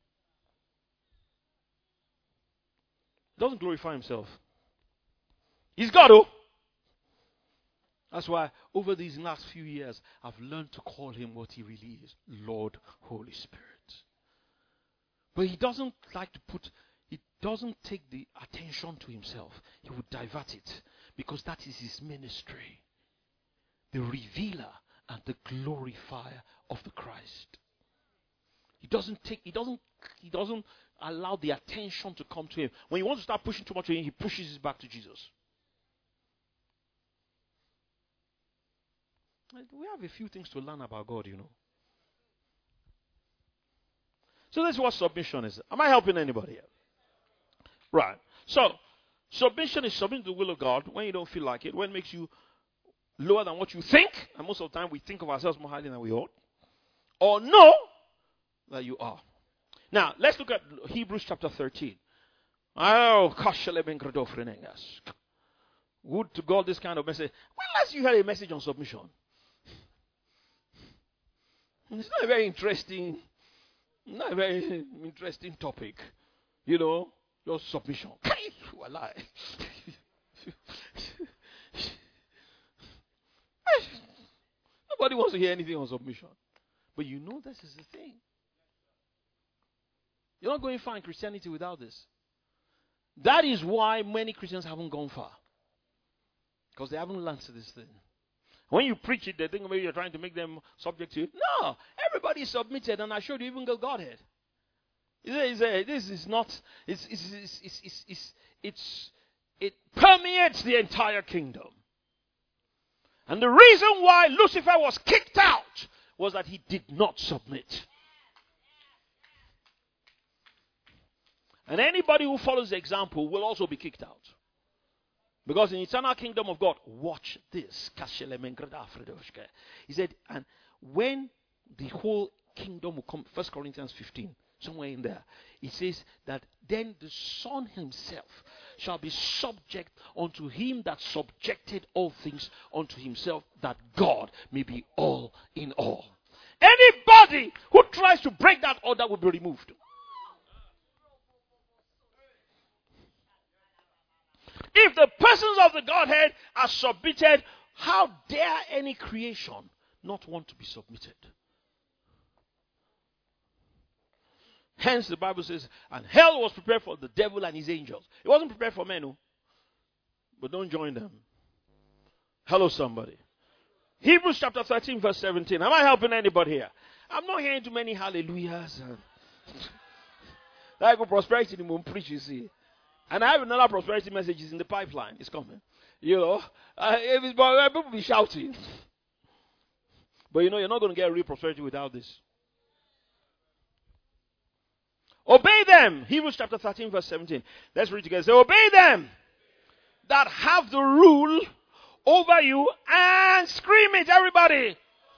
He doesn't glorify himself. He's God, oh. That's why over these last few years, I've learned to call him what he really is, Lord Holy Spirit. But he doesn't like to put, he doesn't take the attention to himself. He would divert it because that is his ministry. The revealer and the glorifier of the Christ. He doesn't take, he doesn't, he doesn't allow the attention to come to him. When he wants to start pushing too much to him, he pushes it back to Jesus. We have a few things to learn about God, you know. So this is what submission is. Am I helping anybody here? Right. So, submission is submitting to the will of God when you don't feel like it, when it makes you lower than what you think, and most of the time we think of ourselves more highly than we ought, or know that you are. Now, let's look at Hebrews chapter thirteen. Oh, would to God this kind of message. When last you heard a message on submission? It's not a very interesting, not a very interesting topic. You know, your submission. Nobody wants to hear anything on submission. But you know this is the thing. You're not going far in Christianity without this. That is why many Christians haven't gone far. Because they haven't learned this thing. When you preach it, they think maybe you're trying to make them subject to it. No, everybody is submitted, and I showed you even the Godhead. It's a, this is not. It's it's it's it's, it's, it's it's it permeates the entire kingdom. And the reason why Lucifer was kicked out was that he did not submit. And anybody who follows the example will also be kicked out. Because in the eternal kingdom of God, watch this. He said, and when the whole kingdom will come, First Corinthians fifteen, somewhere in there, it says that then the Son himself shall be subject unto him that subjected all things unto himself, that God may be all in all. Anybody who tries to break that order will be removed. If the persons of the Godhead are submitted, how dare any creation not want to be submitted? Hence the Bible says, and hell was prepared for the devil and his angels. It wasn't prepared for men, no. But don't join them. Hello, somebody. Hebrews chapter thirteen, verse seventeen. Am I helping anybody here? I'm not hearing too many hallelujahs. Like a prosperity in the moon preach, you see. And I have another prosperity message in the pipeline. It's coming. You know, uh, if it's, people will be shouting. But you know, you're not going to get real prosperity without this. Obey them. Hebrews chapter thirteen, verse seventeen. Let's read together. Say, obey them that have the rule over you, and scream it, everybody.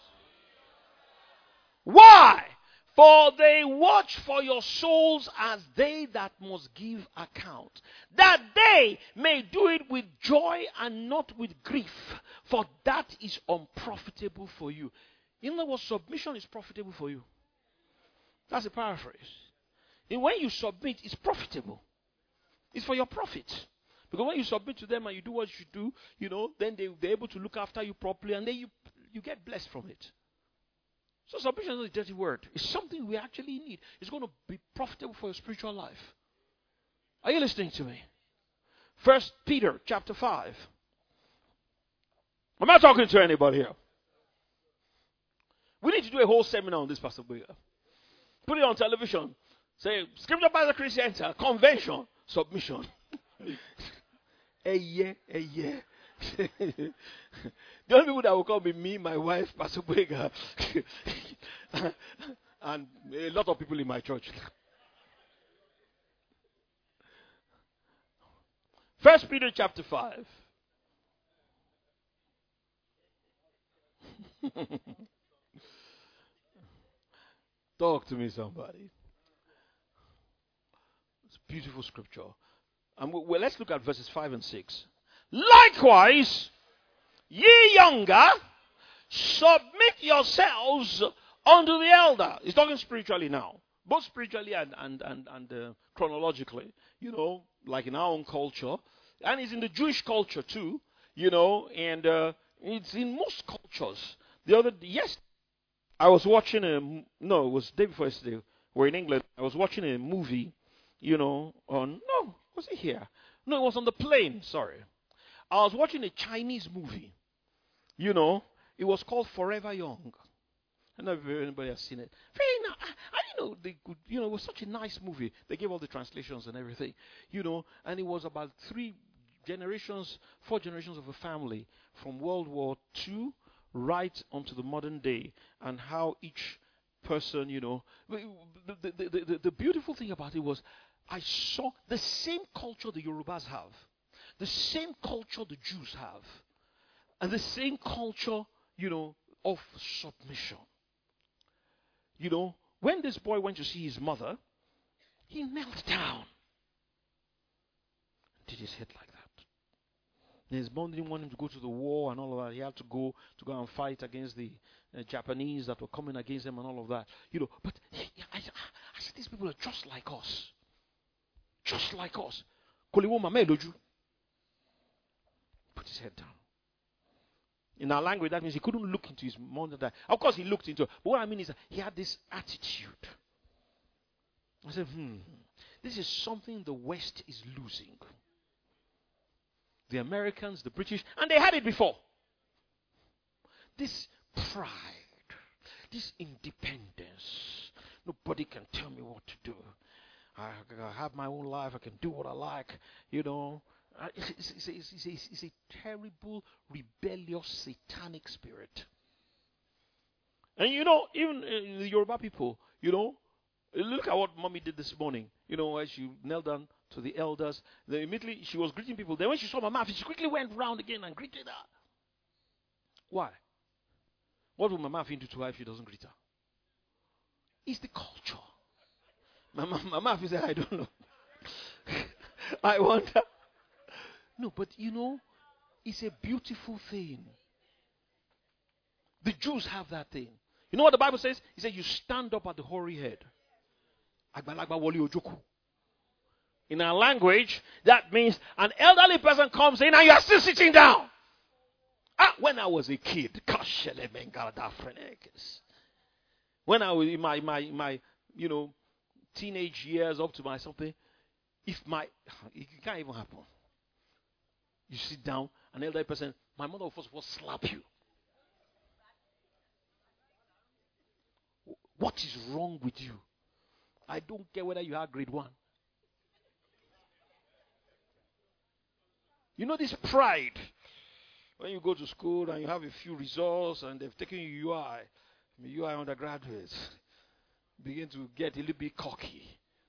Why? For they watch for your souls as they that must give account, that they may do it with joy and not with grief, for that is unprofitable for you. You know what? Submission is profitable for you. That's a paraphrase. And when you submit, it's profitable. It's for your profit. Because when you submit to them and you do what you should do, you know, then they, they're able to look after you properly, and then you, you get blessed from it. So submission is not a dirty word. It's something we actually need. It's going to be profitable for your spiritual life. Are you listening to me? First Peter chapter five. Am I talking to anybody here? We need to do a whole seminar on this, Pastor Boyer. Put it on television. Say, Scripture by the Christian Center, convention, submission. A year, a year. The only people that will come be me, my wife, Pastor Boyer, and a lot of people in my church. First Peter chapter five. Talk to me, somebody. It's beautiful scripture. And we, well, let's look at verses five and six. Likewise, ye younger, submit yourselves unto the elder. He's talking spiritually now, both spiritually and and and, and uh, chronologically. You know, like in our own culture, and it's in the Jewish culture too. You know, and uh, it's in most cultures. The other yes. I was watching a, no, it was the day before yesterday. We're in England. I was watching a movie, you know, on, no, was it here? No, it was on the plane, sorry. I was watching a Chinese movie, you know. It was called Forever Young. I don't know if anybody has seen it. Very nice. I, I didn't know they could, you know, it was such a nice movie. They gave all the translations and everything, you know, and it was about three generations, four generations of a family from World War Two right onto the modern day, and how each person, you know, the, the, the, the, the beautiful thing about it was I saw the same culture the Yorubas have, the same culture the Jews have, and the same culture, you know, of submission. You know, when this boy went to see his mother, he knelt down, did his head like that. His mom didn't want him to go to the war and all of that. He had to go to go and fight against the uh, Japanese that were coming against him and all of that. You know, but he, I, I said, these people are just like us. Just like us. Put his head down. In our language, that means he couldn't look into his mom. Of course, he looked into it. But what I mean is that he had this attitude. I said, hmm, this is something the West is losing. The Americans, the British, and they had it before. This pride, this independence. Nobody can tell me what to do. I, I have my own life. I can do what I like. You know, it's, it's, it's, it's, it's, it's a terrible, rebellious, satanic spirit. And you know, even uh, the Yoruba people, you know, look at what Mommy did this morning. You know, as she knelt down to the elders, then immediately she was greeting people. Then when she saw Mama, she quickly went round again and greeted her. Why? What will Mama do to her if she doesn't greet her? It's the culture. Mama, Mama said, I don't know. I wonder. No, but you know, it's a beautiful thing. The Jews have that thing. You know what the Bible says? It says you stand up at the hoary head. In our language, that means an elderly person comes in and you are still sitting down. Ah, when I was a kid, when I was in my, my, my, you know, teenage years up to my something, if my, it can't even happen. You sit down, an elderly person, my mother will first of all slap you. What is wrong with you? I don't care whether you are grade one. You know this pride. When you go to school and you have a few results and they've taken you U I, I mean, U I undergraduates begin to get a little bit cocky.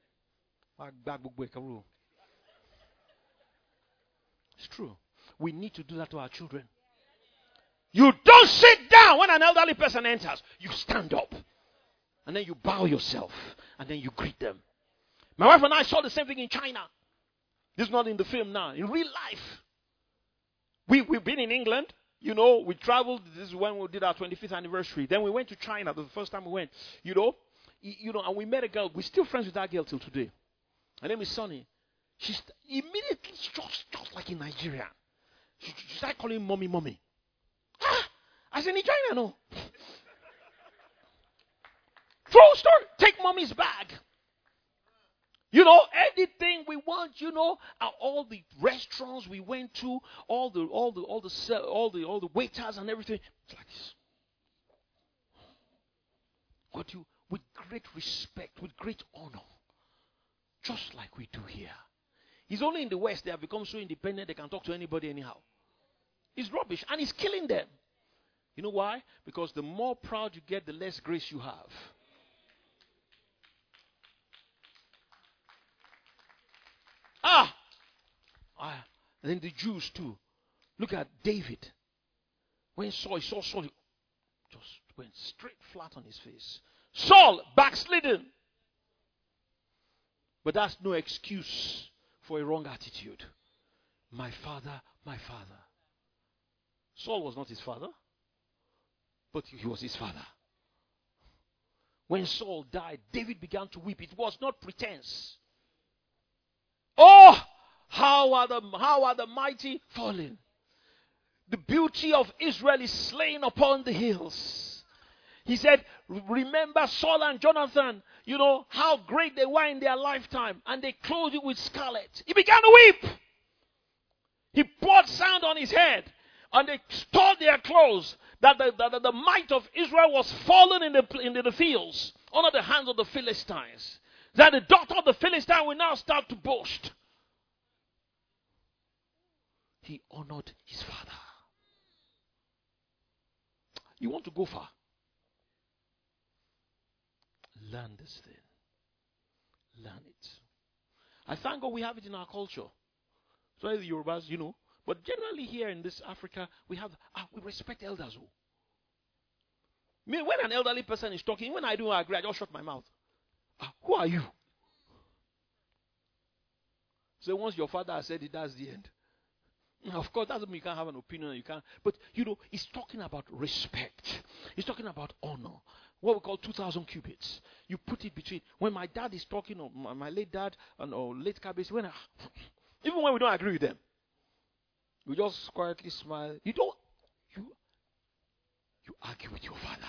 It's true. We need to do that to our children. You don't sit down when an elderly person enters. You stand up. And then you bow yourself. And then you greet them. My wife and I saw the same thing in China. This is not in the film now. In real life. We, we've been in England. You know, we traveled. This is when we did our twenty-fifth anniversary. Then we went to China. The first time we went. You know. You know, and we met a girl. We're still friends with that girl till today. Her name is Sunny. She st- immediately just, just just like in Nigeria. She, she started calling mommy, mommy. Ah, I said, in China, no. True story. Take mommy's bag. You know, anything we want, you know, all the restaurants we went to, all the all the all the all the all the waiters and everything, it's like this. What you with great respect, with great honor, just like we do here. It's only in the West they have become so independent they can talk to anybody anyhow. It's rubbish and it's killing them. You know why? Because the more proud you get, the less grace you have. Ah! ah. And then the Jews too. Look at David. When Saul, he saw Saul, he just went straight flat on his face. Saul, backslidden. But that's no excuse for a wrong attitude. My father, my father. Saul was not his father, but he was his father. When Saul died, David began to weep. It was not pretense. Oh, how are the how are the mighty fallen? The beauty of Israel is slain upon the hills. He said, remember Saul and Jonathan, you know, how great they were in their lifetime, and they clothed you with scarlet. He began to weep. He poured sand on his head, and they tore their clothes, that the, the, the might of Israel was fallen in the, in the fields, under the hands of the Philistines. That the daughter of the Philistine will now start to boast. He honored his father. You want to go far? Learn this thing. Learn it. I thank God we have it in our culture. So the Yorubas, you know. But generally here in this Africa, we have, ah, we respect elders. Oh. I mean, when an elderly person is talking, when I do agree, I just shut my mouth. Ah, who are you? So once your father has said it, that's the end. Of course, that doesn't mean you can't have an opinion. You can't. But, you know, he's talking about respect. He's talking about honor. What we call two thousand cubits. You put it between. When my dad is talking, or my, my late dad, and or late Kabesi, when I, even when we don't agree with them, we just quietly smile. You don't. You, you argue with your father.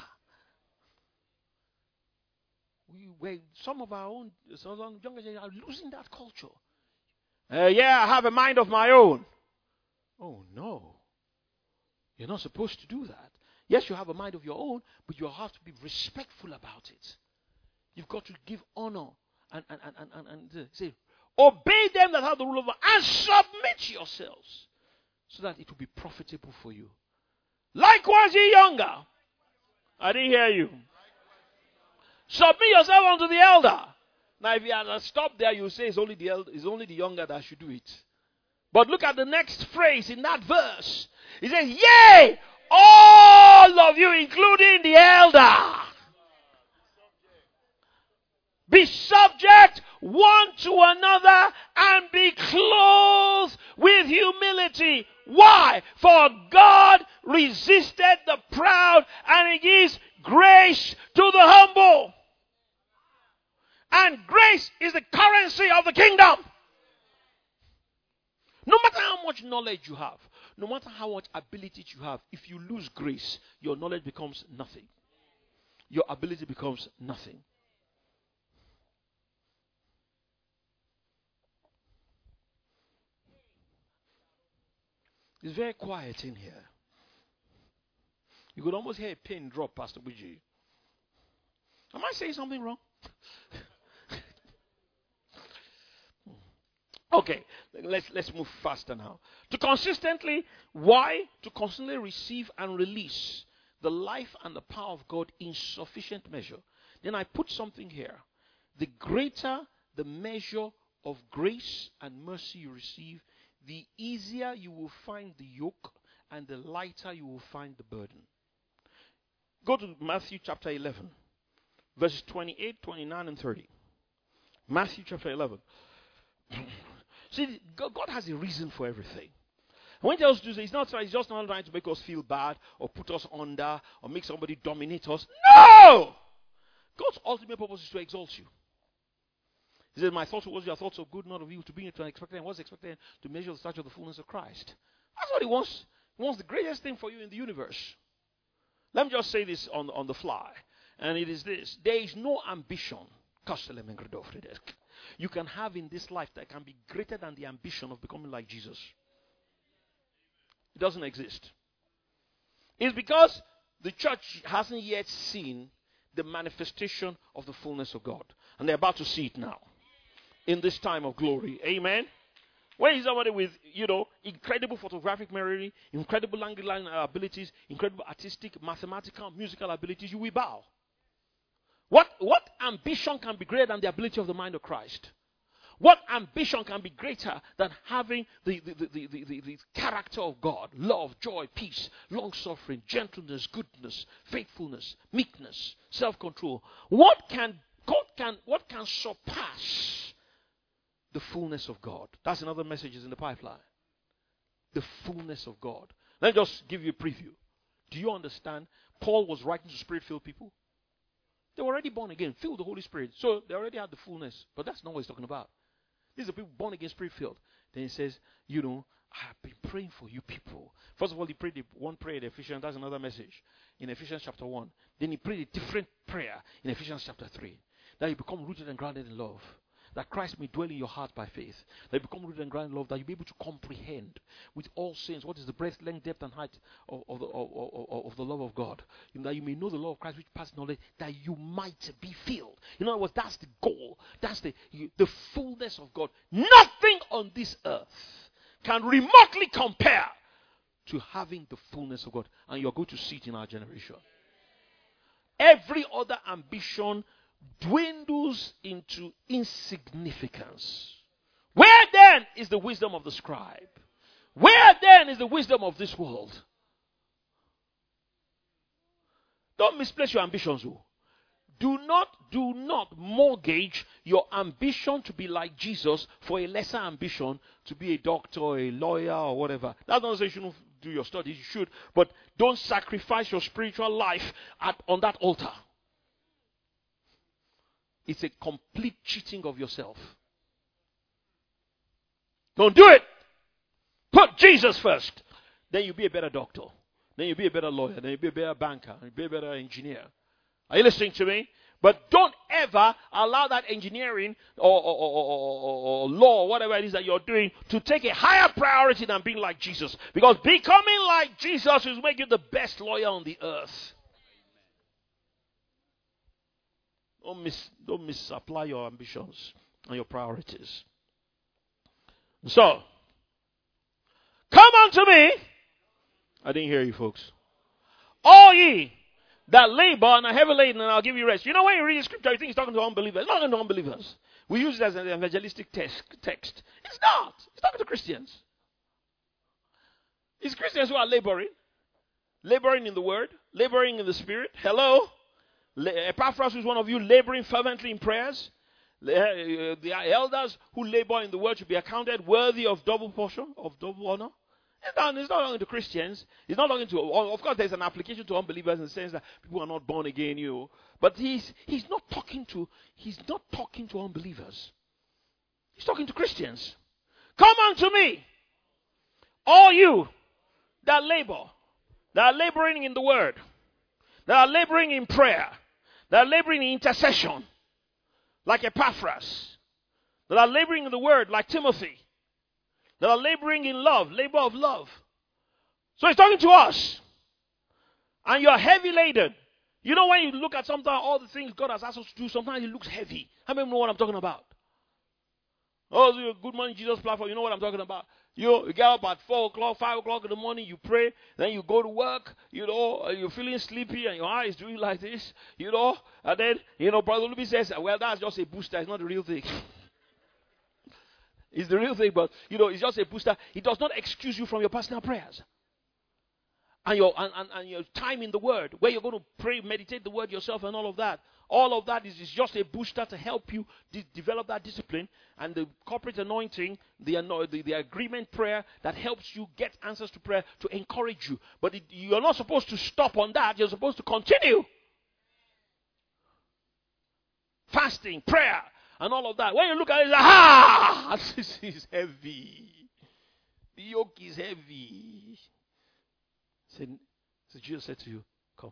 We, we, some of our own, some of our younger generation are losing that culture. Uh, yeah, I have a mind of my own. Oh, no. You're not supposed to do that. Yes, you have a mind of your own, but you have to be respectful about it. You've got to give honor and, and, and, and, and, and say, obey them that have the rule over, and submit yourselves so that it will be profitable for you. Likewise, ye younger. I didn't hear you. Submit yourself unto the elder. Now, if you had stopped there, you say it's only the elder, it's only the younger that should do it. But look at the next phrase in that verse. It says, yea, all of you, including the elder, be subject one to another and be clothed with humility. Why? For God resisted the proud and He gives grace to the humble. And grace is the currency of the kingdom. No matter how much knowledge you have, no matter how much ability you have, if you lose grace, your knowledge becomes nothing. Your ability becomes nothing. It's very quiet in here. You could almost hear a pin drop, Pastor Buji. Am I saying something wrong? Okay, let's let's move faster now. To consistently, why? To constantly receive and release the life and the power of God in sufficient measure. Then I put something here. The greater the measure of grace and mercy you receive, the easier you will find the yoke and the lighter you will find the burden. Go to Matthew chapter eleven, verses twenty-eight, twenty-nine, and thirty. Matthew chapter eleven. See, God has a reason for everything. When he tells us to do, it's not He's just not trying to make us feel bad or put us under or make somebody dominate us. No! God's ultimate purpose is to exalt you. He says, my thoughts towards you are thoughts of good, not of evil, to bring you to an expected end. What's expected? To measure the stature of the fullness of Christ. That's what he wants. He wants the greatest thing for you in the universe. Let me just say this on, on the fly. And it is this. There is no ambition you can have in this life that can be greater than the ambition of becoming like Jesus. It doesn't exist. It's because the church hasn't yet seen the manifestation of the fullness of God. And they're about to see it now. In this time of glory. Amen. When is somebody with, you know, incredible photographic memory, incredible language abilities, incredible artistic, mathematical, musical abilities, you will bow. What, what ambition can be greater than the ability of the mind of Christ? What ambition can be greater than having the, the, the, the, the, the, the character of God? Love, joy, peace, long-suffering, gentleness, goodness, faithfulness, meekness, self-control. What can, God can, what can surpass the fullness of God? That's another message is in the pipeline. The fullness of God. Let me just give you a preview. Do you understand? Paul was writing to spirit-filled people. They were already born again, filled with the Holy Spirit. So they already had the fullness. But that's not what he's talking about. These are people born again, spirit-filled. Then he says, you know, I've been praying for you people. First of all, he prayed the one prayer in Ephesians. That's another message. In Ephesians chapter one. Then he prayed a different prayer in Ephesians chapter three. That you become rooted and grounded in love. That Christ may dwell in your heart by faith. That you become rooted and grounded in love. That you be able to comprehend with all saints what is the breadth, length, depth, and height of, of, the, of, of, of the love of God. That you may know the love of Christ which passes knowledge. That you might be filled. In other words, that's the goal. That's the, you, the fullness of God. Nothing on this earth can remotely compare to having the fullness of God. And you're going to see it in our generation. Every other ambition dwindles into insignificance. Where then is the wisdom of the scribe? Where then is the wisdom of this world? Don't misplace your ambitions. Oh. Do not, do not mortgage your ambition to be like Jesus for a lesser ambition to be a doctor, or a lawyer, or whatever. That's not to say you shouldn't do your studies. You should. But don't sacrifice your spiritual life at, on that altar. It's a complete cheating of yourself. Don't do it. Put Jesus first. Then you'll be a better doctor. Then you'll be a better lawyer. Then you'll be a better banker. You'll be a better engineer. Are you listening to me? But don't ever allow that engineering or, or, or, or, or law or whatever it is that you're doing to take a higher priority than being like Jesus. Because becoming like Jesus will make you the best lawyer on the earth. Don't, mis, don't misapply your ambitions and your priorities. So, come unto me. I didn't hear you, folks. All ye that labor and are heavy laden, and I'll give you rest. You know, when you read the scripture, you think he's talking to unbelievers. It's not talking to unbelievers. We use it as an evangelistic text. text. It's not. It's talking to Christians. It's Christians who are laboring. Laboring in the word. Laboring in the spirit. Hello? Epaphras is one of you laboring fervently in prayers. The elders who labor in the word should be accounted worthy of double portion, of double honor. It's not, it's not talking to Christians. It's not talking to, of course, there's an application to unbelievers in the sense that people are not born again, you know. But he's he's not talking to he's not talking to unbelievers. He's talking to Christians. Come unto me, all you that labor, that are laboring in the word, that are laboring in prayer, that are laboring in intercession, like Epaphras, that are laboring in the word, like Timothy, that are laboring in love, labor of love. So he's talking to us. And you're heavy laden. You know, when you look at sometimes all the things God has asked us to do, sometimes it looks heavy. How many know what I'm talking about? Oh, the Good Morning Jesus platform, you know what I'm talking about. You, you get up at four o'clock, five o'clock in the morning, you pray, then you go to work, you know, you're feeling sleepy and your eyes doing like this, you know, and then, you know, Brother Luby says, well, that's just a booster, it's not the real thing. It's the real thing, but, you know, it's just a booster. It does not excuse you from your personal prayers. And your, and, and, and your time in the Word, where you're going to pray, meditate the Word yourself and all of that. All of that is, is just a booster to help you de- develop that discipline. And the corporate anointing, the, the, the agreement prayer that helps you get answers to prayer to encourage you. But it, you're not supposed to stop on that. You're supposed to continue. Fasting, prayer, and all of that. When you look at it, it's like, ah, this is heavy. The yoke is heavy. So, so Jesus said to you, come.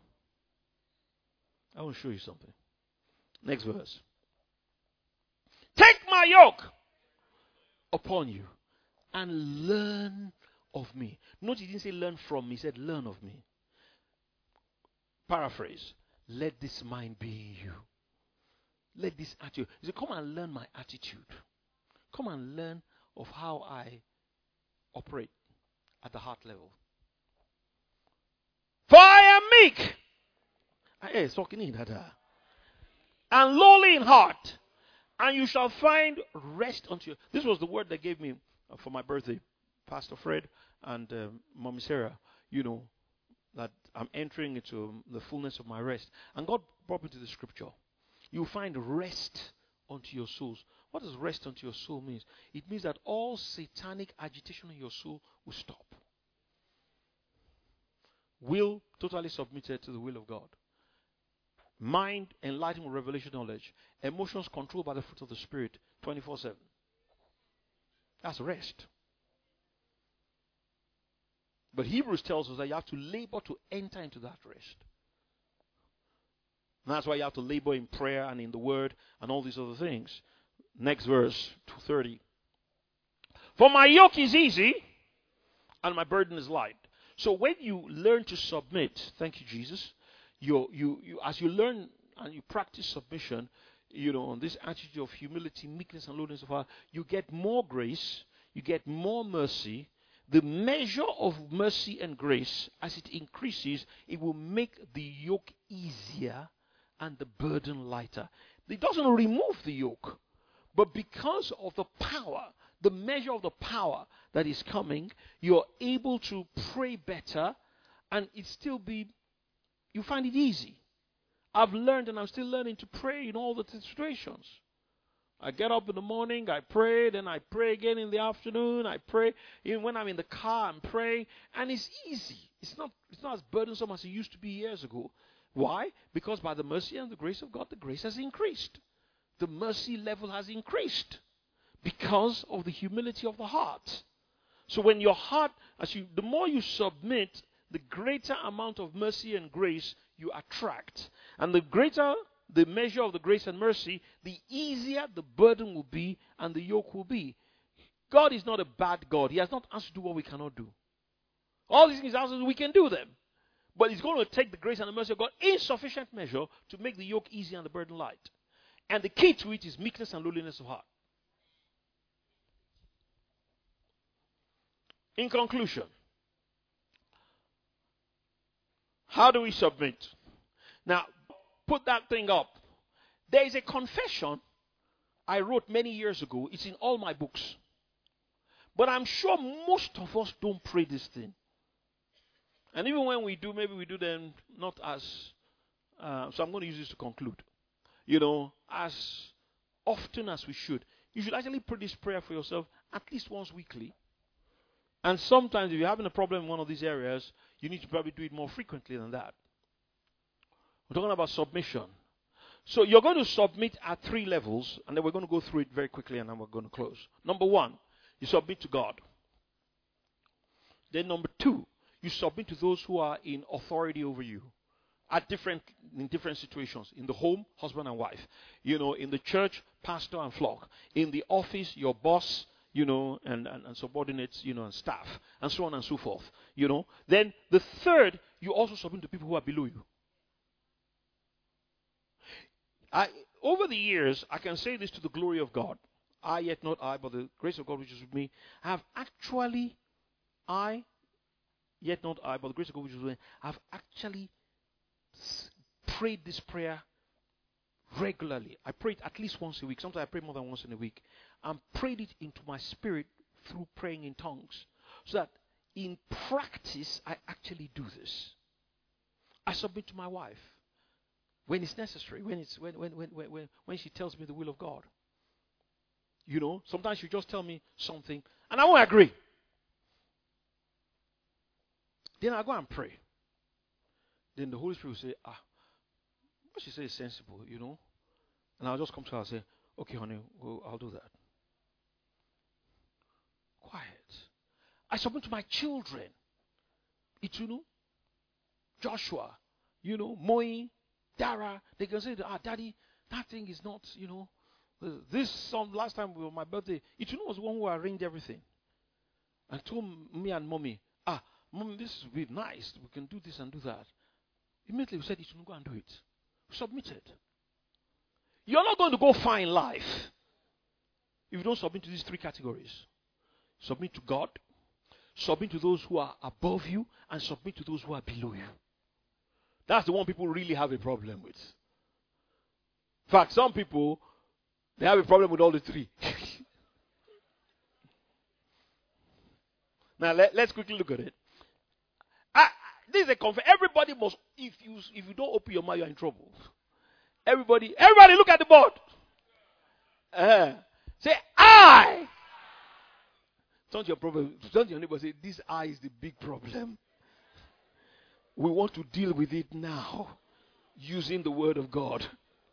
I want to show you something. Next verse. Take my yoke upon you and learn of me. Note he didn't say learn from me. He said learn of me. Paraphrase. Let this mind be in you. Let this attitude. He said, come and learn my attitude. Come and learn of how I operate at the heart level. For I am meek. Hey, talking in that. And lowly in heart. And you shall find rest unto you. This was the word they gave me for my birthday. Pastor Fred and um, Mommy Sarah. You know, that I'm entering into the fullness of my rest. And God brought me to the scripture. You find rest unto your souls. What does rest unto your soul mean? It means that all satanic agitation in your soul will stop. Will totally submitted to the will of God. Mind enlightened with revelation knowledge. Emotions controlled by the fruit of the Spirit twenty-four seven. That's rest. But Hebrews tells us that you have to labor to enter into that rest. And that's why you have to labor in prayer and in the word and all these other things. Next verse, two thirty. For my yoke is easy and my burden is light. So when you learn to submit, thank you, Jesus, you, you, you, as you learn and you practice submission, you know, on this attitude of humility, meekness, and lowliness of heart, you get more grace, you get more mercy. The measure of mercy and grace, as it increases, it will make the yoke easier and the burden lighter. It doesn't remove the yoke, but because of the power, the measure of the power that is coming, you're able to pray better, and it still be, you find it easy. I've learned, and I'm still learning to pray in all the situations. I get up in the morning, I pray, then I pray again in the afternoon, I pray. Even when I'm in the car, I'm praying, and it's easy. It's not, it's not as burdensome as it used to be years ago. Why? Because by the mercy and the grace of God, the grace has increased. The mercy level has increased because of the humility of the heart. So when your heart, as you, the more you submit, the greater amount of mercy and grace you attract. And the greater the measure of the grace and mercy, the easier the burden will be and the yoke will be. God is not a bad God. He has not asked to do what we cannot do. All these things asks us, we can do them. But He's going to take the grace and the mercy of God in sufficient measure to make the yoke easy and the burden light. And the key to it is meekness and lowliness of heart. In conclusion, how do we submit? Now, put that thing up. There is a confession I wrote many years ago. It's in all my books. But I'm sure most of us don't pray this thing. And even when we do, maybe we do them not as, uh, so I'm going to use this to conclude. You know, as often as we should. You should actually pray this prayer for yourself at least once weekly. And sometimes if you're having a problem in one of these areas, you need to probably do it more frequently than that. We're talking about submission. So you're going to submit at three levels, and then we're going to go through it very quickly, and then we're going to close. Number one, you submit to God. Then number two, you submit to those who are in authority over you. At different, in different situations. In the home, husband and wife. You know, in the church, pastor and flock. In the office, your boss, you know, and, and, and subordinates, you know, and staff. And so on and so forth. You know. Then the third, you also submit to people who are below you. I, over the years, I can say this to the glory of God. I, yet not I, but the grace of God which is with me, have actually, I, yet not I, but the grace of God which is with me, have actually prayed this prayer regularly. I pray it at least once a week. Sometimes I pray more than once in a week. And prayed it into my spirit through praying in tongues. So that in practice, I actually do this. I submit to my wife. When it's necessary, when it's when when when when when she tells me the will of God. You know, sometimes she just tell me something and I won't agree. Then I go and pray. Then the Holy Spirit will say, ah, what she says is sensible, you know. And I'll just come to her and say, Okay, honey, well, I'll do that. Quiet. I submit to my children. Itunu, Joshua, you know, Moi, Dara. They can say, ah, daddy, that thing is not, you know, this some last time on my birthday, Itunu was the one who arranged everything. And told me and mommy, ah, mommy, this will be nice. We can do this and do that. Immediately we said, Itunu, go and do it. We submitted. You're not going to go far in life if you don't submit to these three categories. Submit to God, submit to those who are above you, and submit to those who are below you. That's the one people really have a problem with. In fact, some people, they have a problem with all the three. Now, let, let's quickly look at it. I, this is a conf- Everybody must, if you if you don't open your mouth, you're in trouble. Everybody, everybody look at the board. Uh, say, I. Turn to your problem. Turn to your neighbor and say, this I is the big problem. We want to deal with it now using the word of God.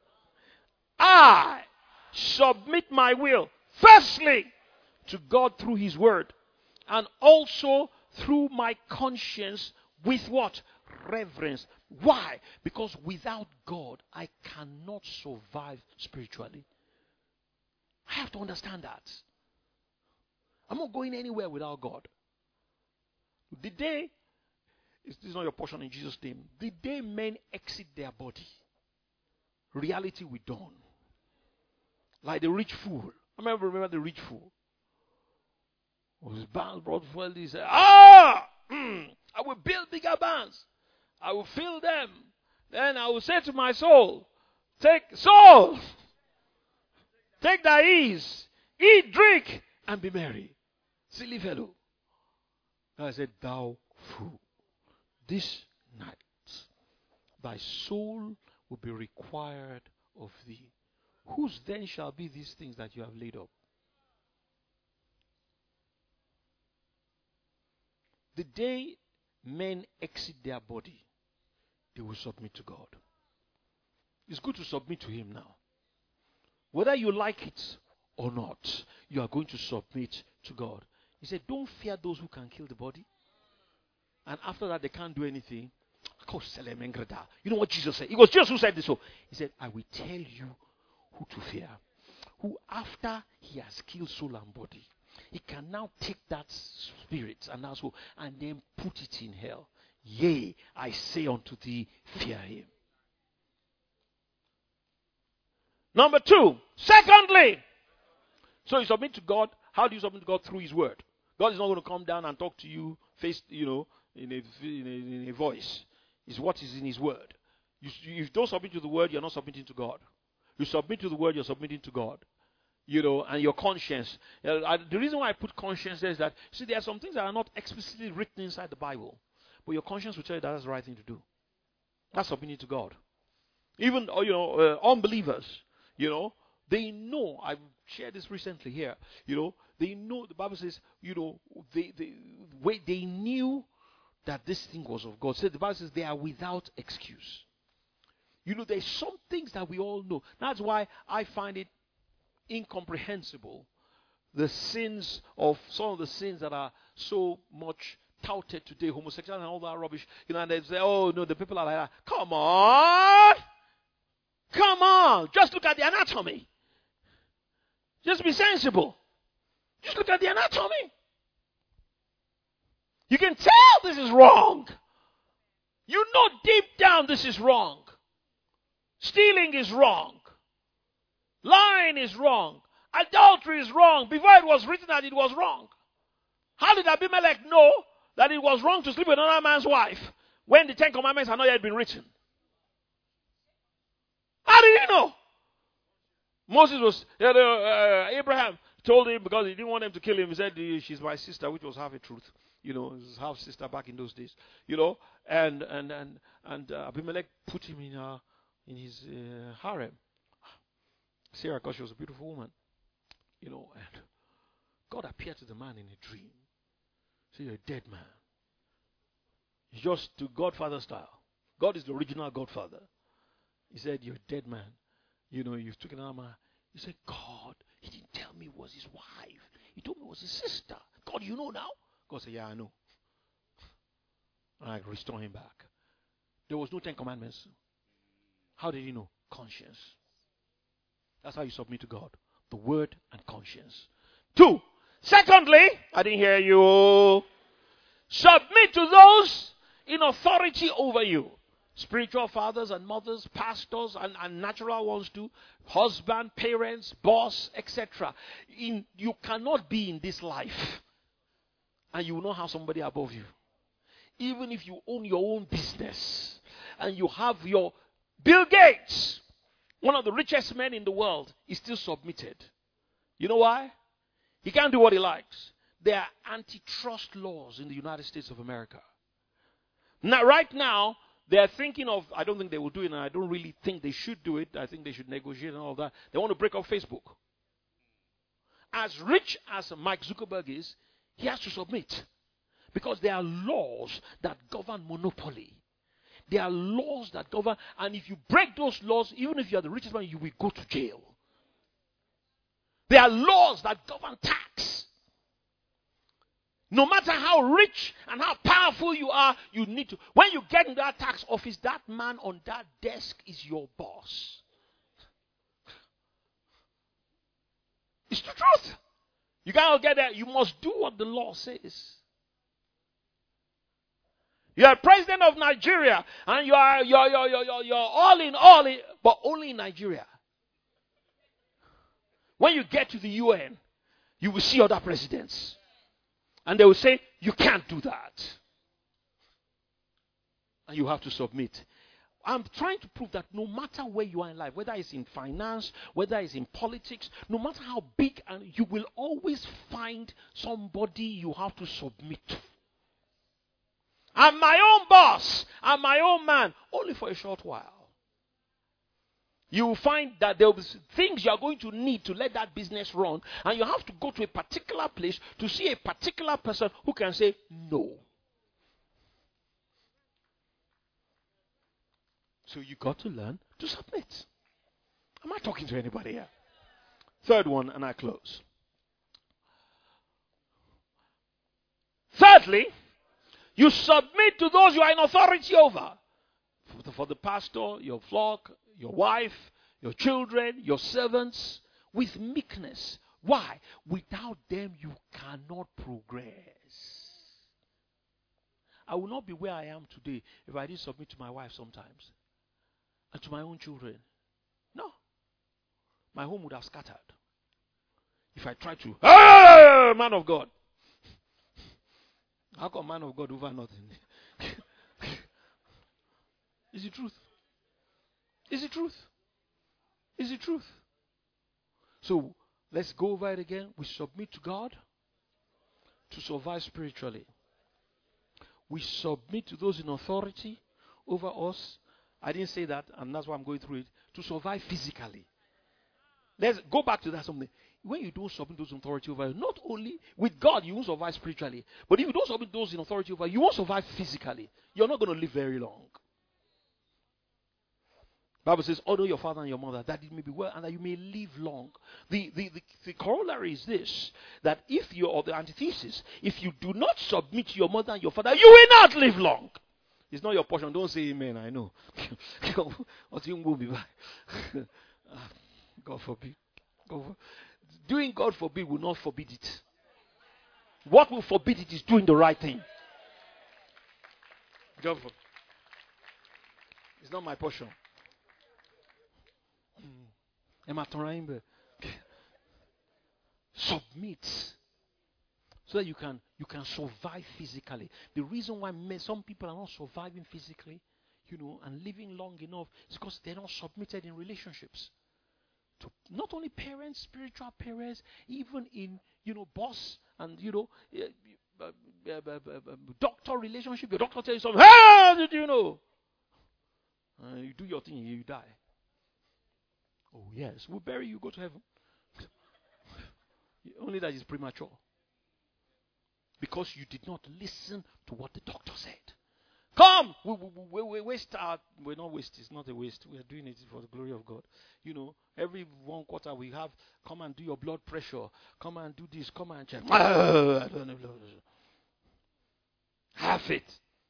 I submit my will, firstly, to God through his word, and also through my conscience with what? Reverence. Why? Because without God, I cannot survive spiritually. I have to understand that. I'm not going anywhere without God. The day, this is not your portion in Jesus' name, the day men exit their body, reality will dawn. Like the rich fool. I remember, remember the rich fool. His barns brought forth, he said, ah, mm, I will build bigger barns. I will fill them. Then I will say to my soul, take, soul, take thy ease, eat, drink, and be merry. Silly fellow. I said, thou fool, this night thy soul will be required of thee. Whose then shall be these things that you have laid up? The day men exit their body, they will submit to God. It's good to submit to him now. Whether you like it or not, you are going to submit to God. He said, don't fear those who can kill the body. And after that, they can't do anything. You know what Jesus said? It was Jesus who said this. So he said, I will tell you who to fear. Who after he has killed soul and body, he can now take that spirit and that soul and then put it in hell. Yea, I say unto thee, fear him. Number two, secondly, so you submit to God. How do you submit to God? Through his word. God is not going to come down and talk to you face, you know, in a, in a, in a voice. It's what is in his word. You, you don't submit to the word, you're not submitting to God. You submit to the word, you're submitting to God. You know, and your conscience. Uh, I, the reason why I put conscience there is that, see, there are some things that are not explicitly written inside the Bible. But your conscience will tell you that that's the right thing to do. That's submitting to God. Even, you know, uh, unbelievers, you know, they know. I've shared this recently here. You know, they know, the Bible says, you know, they, they, wait, they knew that this thing was of God. So the Bible says they are without excuse. You know, there's some things that we all know. That's why I find it incomprehensible, the sins of some of the sins that are so much touted today, homosexuality and all that rubbish. You know, and they say, oh no, the people are like that. Come on! Come on! Just look at the anatomy. Just be sensible. Just look at the anatomy. You can tell this is wrong. You know deep down this is wrong. Stealing is wrong. Lying is wrong. Adultery is wrong. Before it was written that it was wrong. How did Abimelech know that it was wrong to sleep with another man's wife when the Ten Commandments had not yet been written? How did he know? Moses was, uh, uh, Abraham told him because he didn't want them to kill him. He said, she's my sister, which was half a truth. You know, his half sister back in those days. You know, and and and and uh, Abimelech put him in uh, in his uh, harem. Sarah, because she was a beautiful woman. You know, and God appeared to the man in a dream. So you're a dead man. Just to Godfather style. God is the original Godfather. He said, you're a dead man. You know, you've taken another man. He said, God, he didn't tell me it was his wife. He told me it was his sister. God, you know now? God said, yeah, I know. And I restore him back. There was no Ten Commandments. How did he know? Conscience. That's how you submit to God. The word and conscience. Two. Secondly, I didn't hear you. Submit to those in authority over you. Spiritual fathers and mothers, pastors and, and natural ones too. Husband, parents, boss, et cetera. In you cannot be in this life and you will not have somebody above you. Even if you own your own business and you have your Bill Gates, one of the richest men in the world, is still submitted. You know why? He can't do what he likes. There are antitrust laws in the United States of America. Now, right now, they are thinking of, I don't think they will do it, and I don't really think they should do it. I think they should negotiate and all that. They want to break up Facebook. As rich as Mark Zuckerberg is, he has to submit. Because there are laws that govern monopoly. There are laws that govern, and if you break those laws, even if you are the richest man, you will go to jail. There are laws that govern tax. No matter how rich and how powerful you are, you need to. When you get in that tax office, that man on that desk is your boss. It's the truth. You cannot get there. You must do what the law says. You are president of Nigeria, and you are you're, you're, you're, you're, you're all in all, in, but only in Nigeria. When you get to the U N, you will see other presidents. And they will say, you can't do that. And you have to submit. I'm trying to prove that no matter where you are in life, whether it's in finance, whether it's in politics, no matter how big, and you will always find somebody you have to submit to. I'm my own boss. I'm my own man. Only for a short while. You will find that there will be things you are going to need to let that business run. And you have to go to a particular place to see a particular person who can say no. So you got to learn to submit. Am I talking to anybody here? Third one, and I close. Thirdly, you submit to those you are in authority over. For the, for the pastor, your flock, your wife, your children, your servants, with meekness. Why? Without them, you cannot progress. I will not be where I am today if I didn't submit to my wife sometimes. And to my own children. No. My home would have scattered. If I tried to, ah, man of God. How come man of God over nothing? Is the truth? Is the truth? Is the truth? So let's go over it again. We submit to God to survive spiritually. We submit to those in authority over us. I didn't say that, and that's why I'm going through it. To survive physically. Let's go back to that something. When you don't submit those in authority over you, not only with God you won't survive spiritually, but if you don't submit those in authority over you, you won't survive physically. You're not going to live very long. The Bible says, honor your father and your mother, that it may be well and that you may live long. The, the, the, the corollary is this, that if you, or the antithesis, if you do not submit to your mother and your father, you will not live long. It's not your portion. Don't say amen, I know. God forbid. God forbid. Doing God forbid will not forbid it. What will forbid it is doing the right thing. God forbid. It's not my portion. Submit so that you can you can survive physically. The reason why some people are not surviving physically, you know, and living long enough is because they're not submitted in relationships. To not only parents, spiritual parents, even in, you know, boss and, you know, uh, uh, uh, uh, uh, doctor relationship. Your doctor tells you something. How did you know? Uh, you do your thing, you die. Oh, yes. We'll bury you, go to heaven. Only that is premature. Because you did not listen to what the doctor said. Come. We, we, we, we waste our, we're not waste, it's not a waste. We are doing it for the glory of God. You know, every one quarter we have, come and do your blood pressure. Come and do this, come and check. I don't know. Have it.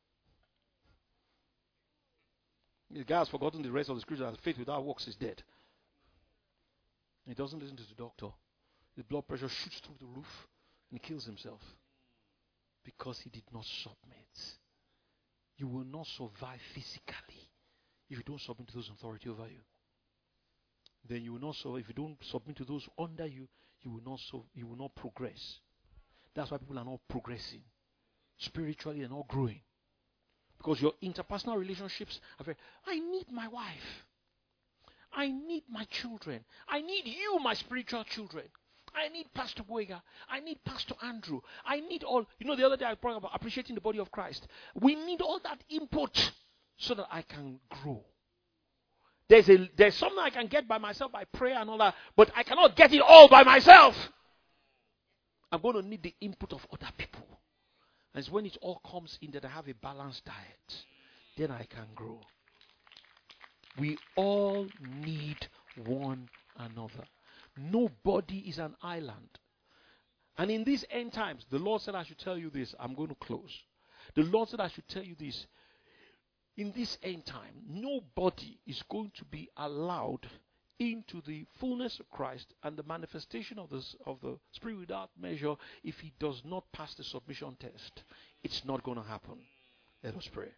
The guy has forgotten the rest of the scripture that faith without works is dead. He doesn't listen to the doctor. His blood pressure shoots through the roof and he kills himself because he did not submit. You will not survive physically if you don't submit to those authority over you. Then you will not survive. If you don't submit to those under you, you will not so you will not progress. That's why people are not progressing. Spiritually, they're not growing. Because your interpersonal relationships are very, I need my wife. I need my children. I need you, my spiritual children. I need Pastor Boyga. I need Pastor Andrew. I need all. You know, the other day I talked about appreciating the body of Christ. We need all that input so that I can grow. There's a there's something I can get by myself by prayer and all that, but I cannot get it all by myself. I'm going to need the input of other people. And it's when it all comes in that I have a balanced diet. Then I can grow. We all need one another. Nobody is an island. And in these end times, the Lord said I should tell you this. I'm going to close. The Lord said I should tell you this. In this end time, nobody is going to be allowed into the fullness of Christ and the manifestation of, this, of the Spirit without measure if he does not pass the submission test. It's not going to happen. Let us pray.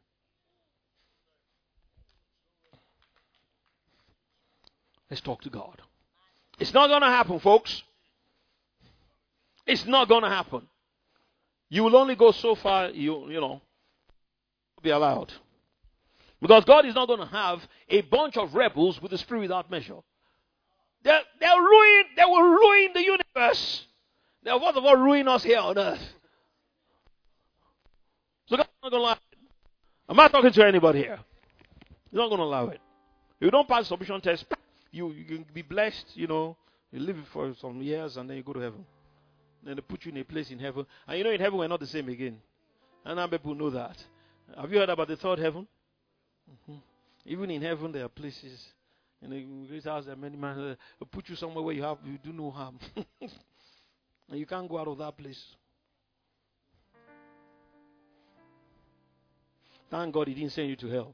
Let's talk to God. It's not going to happen, folks. It's not going to happen. You will only go so far, you, you know, be allowed. Because God is not going to have a bunch of rebels with the Spirit without measure. They'll, they'll ruin, they will ruin the universe. They'll first of all ruin us here on earth. So God's not going to allow it. I'm not talking to anybody here. He's not going to allow it. If you don't pass the submission test, you, you can be blessed, you know. You live for some years and then you go to heaven. Then they put you in a place in heaven. And you know in heaven we're not the same again. And now people know that. Have you heard about the third heaven? Mm-hmm. Even in heaven there are places. In the great house there are many men. They'll put you somewhere where you have you do no harm. And you can't go out of that place. Thank God he didn't send you to hell.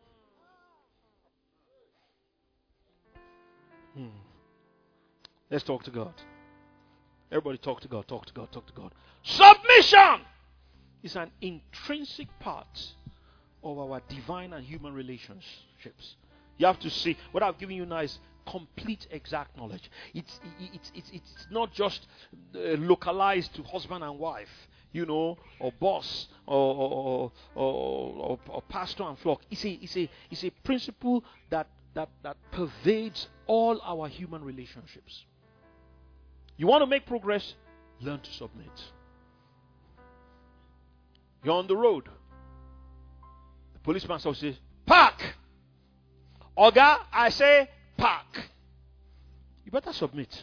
Hmm. Let's talk to God. Everybody talk to God, talk to God, talk to God. Submission is an intrinsic part of our divine and human relationships. You have to see, what I've given you now is complete exact knowledge. It's, it's, it's, it's not just uh, localized to husband and wife, you know, or boss, or, or, or, or, or pastor and flock. It's a, it's a, it's a principle that, that, that pervades all our human relationships. You want to make progress? Learn to submit. You're on the road. The policeman says, park! Oga, I say, park. You better submit.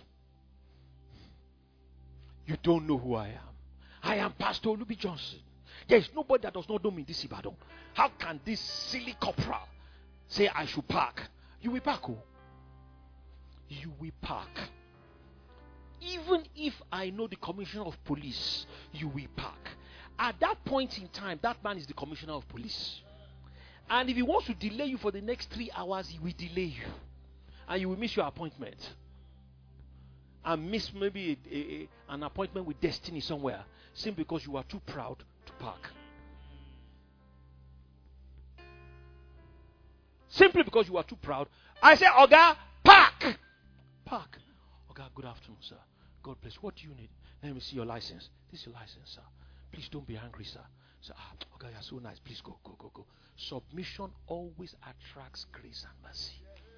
You don't know who I am. I am Pastor Olubi Johnson. There is nobody that does not know me in this Ibadan. How can this silly corporal say I should park? You will park. Oh. You will park. Even if I know the commissioner of police, you will park. At that point in time, that man is the commissioner of police. And if he wants to delay you for the next three hours, he will delay you. And you will miss your appointment. And miss maybe a, a, a, an appointment with destiny somewhere. Simply because you are too proud to park. Simply because you are too proud. I say, Oga, park! Park. Oga, good afternoon, sir. God bless. What do you need? Let me see your license. This is your license, sir. Please don't be angry, sir. Sir, ah, Oga, you're so nice. Please go, go, go, go. Submission always attracts grace and mercy.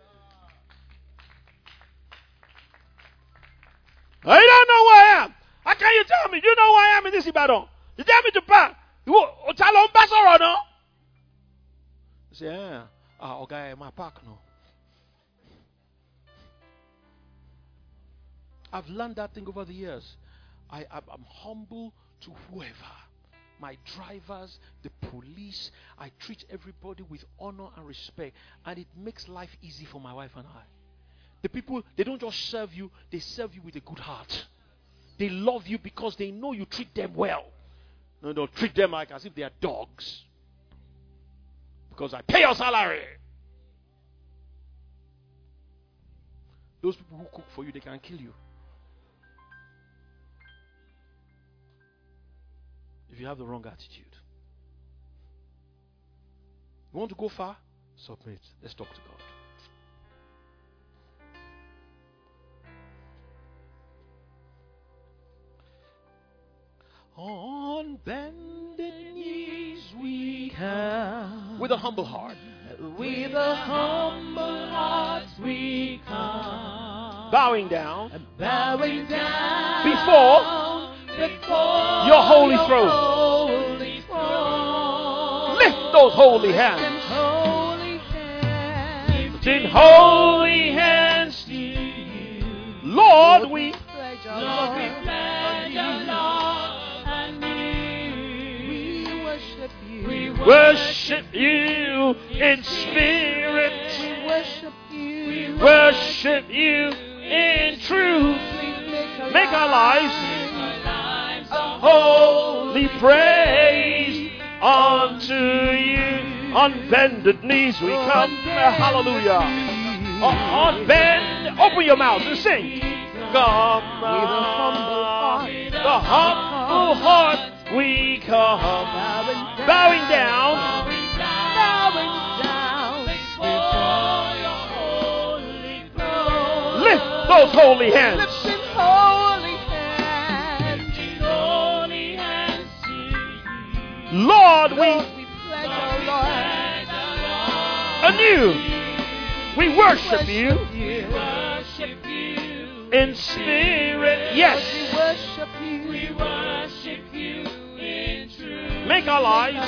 I don't know who I am. How can you tell me? You know who I am in this Ibadan? You tell me to park. You tell pass or no? You say, yeah. Ah, Oga, I'm a park no. I've learned that thing over the years. I, I'm humble to whoever my drivers, the police. I treat everybody with honor and respect, and it makes life easy for my wife and I. The people, they don't just serve you, they serve you with a good heart. They love you because they know you treat them well. No, don't treat them like as if they are dogs. Because I pay your salary. Those people who cook for you, they can kill you. If you have the wrong attitude. You want to go far? Submit. Let's talk to God. On bended knees we come. With a humble heart. With a humble heart we come. Bowing down. Bowing down. Before. Before your holy your throne. Holy throne. Lift those holy hands. Holy hands. Lifting holy hands to you. Lord, we pledge Lord, our we love pledge our and love and you. We worship you. We worship you in spirit. We worship you. We worship you in truth. Please make our, Make our lives a holy praise unto you. On bended knees we come. Hallelujah. On, on bend. Open your mouth and sing. Come. With a humble heart. The humble heart we come. Bowing down. Bowing down before your holy throne. Lift those holy hands. Lifting holy hands. Holy hands to you. Lord, we Lord, we pledge our Lord. anew we worship you you. Worship you. in spirit. Yes. We worship you. We worship you in truth. Make our lives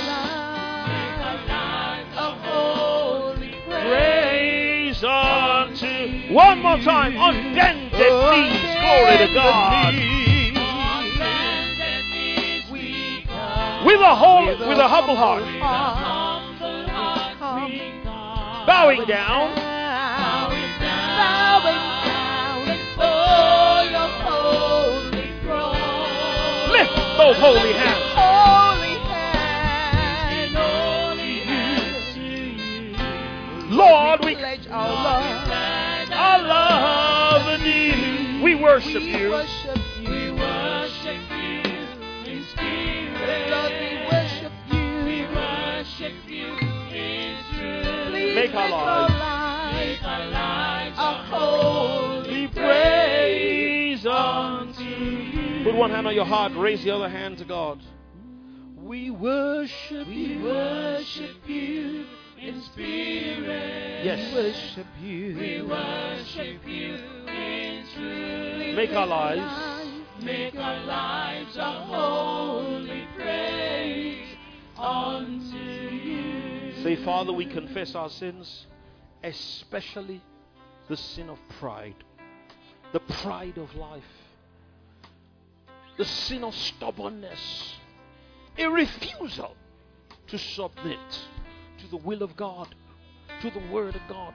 a holy praise. praise unto. One more time. On bended knees. Glory to God. On bended knees we come. With a whole, with a humble heart. Humble heart we come. Bowing down. Bowing down before your holy throne. Lift those holy hands. Holy hands. Holy hands to you. Lord, we Pledge our love. our love anew. We worship We you. worship you. We worship you in spirit. Lord, we worship you. We worship you in truth. Please Make our lives Make our lives a holy praise unto you. Put one hand on your heart, raise the other hand to God. We worship We you. worship you in spirit. Yes. worship you. We worship you in truth. Make our lives Make our lives a holy praise unto you. Say, Father, we confess our sins, especially the sin of pride, the pride of life, the sin of stubbornness, a refusal to submit to the will of God, to the word of God.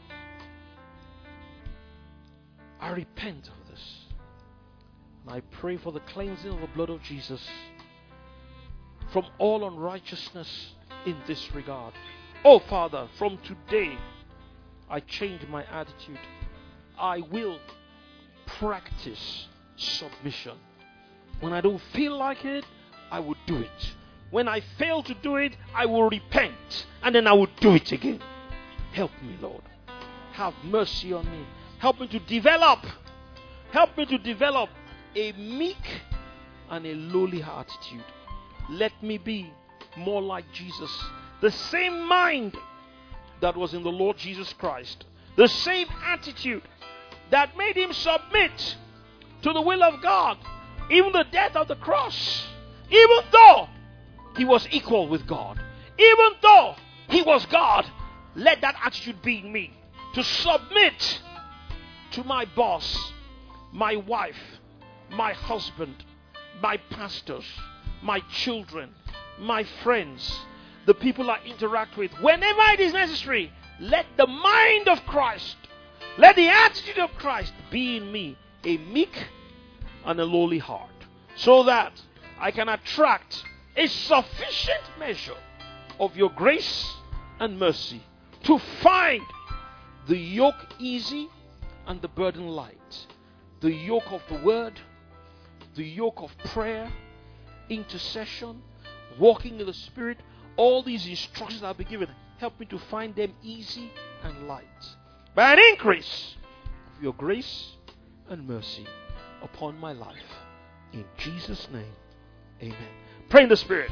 I repent of this. And I pray for the cleansing of the blood of Jesus from all unrighteousness in this regard. Oh, Father, from today, I change my attitude. I will practice submission. When I don't feel like it, I will do it. When I fail to do it, I will repent. And then I will do it again. Help me, Lord. Have mercy on me. Help me to develop. Help me to develop a meek and a lowly attitude. Let me be more like Jesus. The same mind that was in the Lord Jesus Christ. The same attitude that made him submit to the will of God. Even the death of the cross. Even though he was equal with God. Even though he was God. Let that attitude be in me. To submit to my boss, my wife, my husband, my pastors, my children, my friends, the people I interact with, whenever it is necessary, let the mind of Christ, let the attitude of Christ be in me, a meek and a lowly heart, so that I can attract a sufficient measure of your grace and mercy to find the yoke easy and the burden light, the yoke of the word, the yoke of prayer, intercession, walking in the Spirit. All these instructions I'll be given, help me to find them easy and light, by an increase of your grace and mercy upon my life. In Jesus' name, amen. Pray in the Spirit.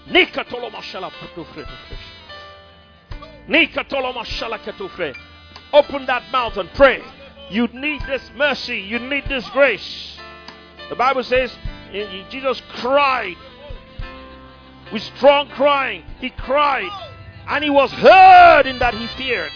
Open that mouth and pray. You need this mercy. You need this grace. The Bible says Jesus cried with strong crying. He cried, and he was heard in that he feared.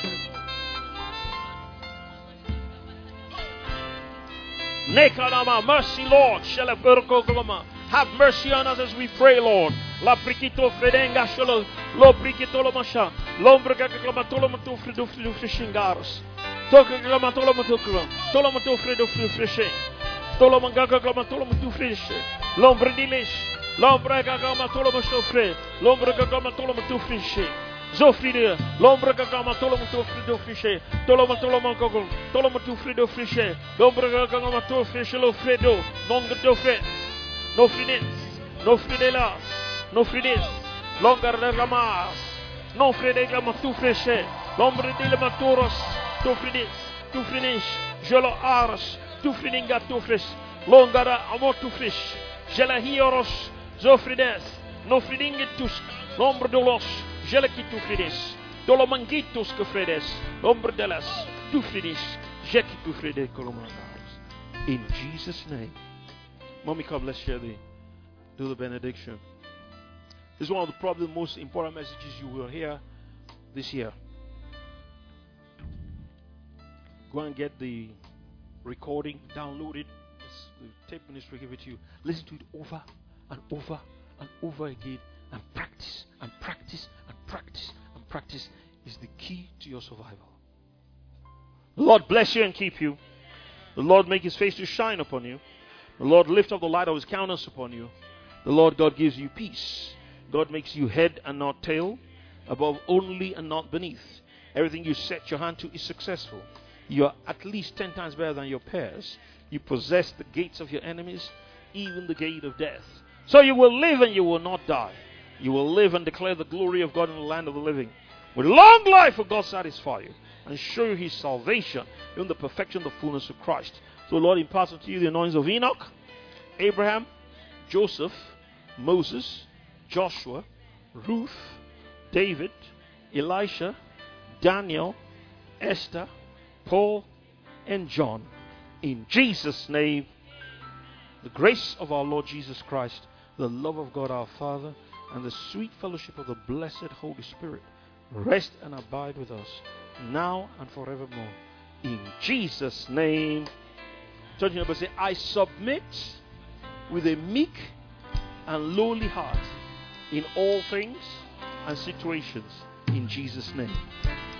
Mercy, Lord. Have mercy on us as we pray, Lord. La prikito fredenga sholo lo prikito lo masha lombra gaklamatolo matu fredo fredo frishingaros toka glamatolo matu klam tolo matu fredo fredo frishe tolo mangaga glamatolo matu frishe lombra dilesh lombra gaklamatolo matu fre lombra gaklamatolo matu frishe zofride lombra gaklamatolo matu fredo frishe tolo matolo mangago tolo matu fredo frishe lombra gaklamatolo frishe lo fredo monga do fre no frides no fridelas no frides, longar de ramas, no frede la matu freshe, l'ombre de la maturos, tu frides, tu finish, jelo aras, tu fridinga tu fresh, longara amor tu fresh, jela hioros, zo frides, no fridinga tusk, l'ombre de los, jela ki tu frides, dolo mangitus que fredes, l'ombre de las, tu frides, jeki tu frede colomandaros. In Jesus' name. Mommy, come, let's share the, do the benediction. This is one of the probably the most important messages you will hear this year. Go and get the recording, download it. The tape ministry give it to you. Listen to it over and over and over again, and practice and practice and practice and practice is the key to your survival. The Lord bless you and keep you. The Lord make his face to shine upon you. The Lord lift up the light of his countenance upon you. The Lord God gives you peace. God makes you head and not tail, above only and not beneath. Everything you set your hand to is successful. You are at least ten times better than your peers. You possess the gates of your enemies, even the gate of death. So you will live and you will not die. You will live and declare the glory of God in the land of the living. With long life will God satisfy you and show you his salvation in the perfection of the fullness of Christ. So Lord, impart unto you the anointings of Enoch, Abraham, Joseph, Moses, Joshua, Ruth, David, Elisha, Daniel, Esther, Paul, and John. In Jesus' name, the grace of our Lord Jesus Christ, the love of God our Father, and the sweet fellowship of the blessed Holy Spirit rest and abide with us now and forevermore. In Jesus' name. Church neighbor, say, I submit with a meek and lowly heart in all things and situations, in Jesus' name.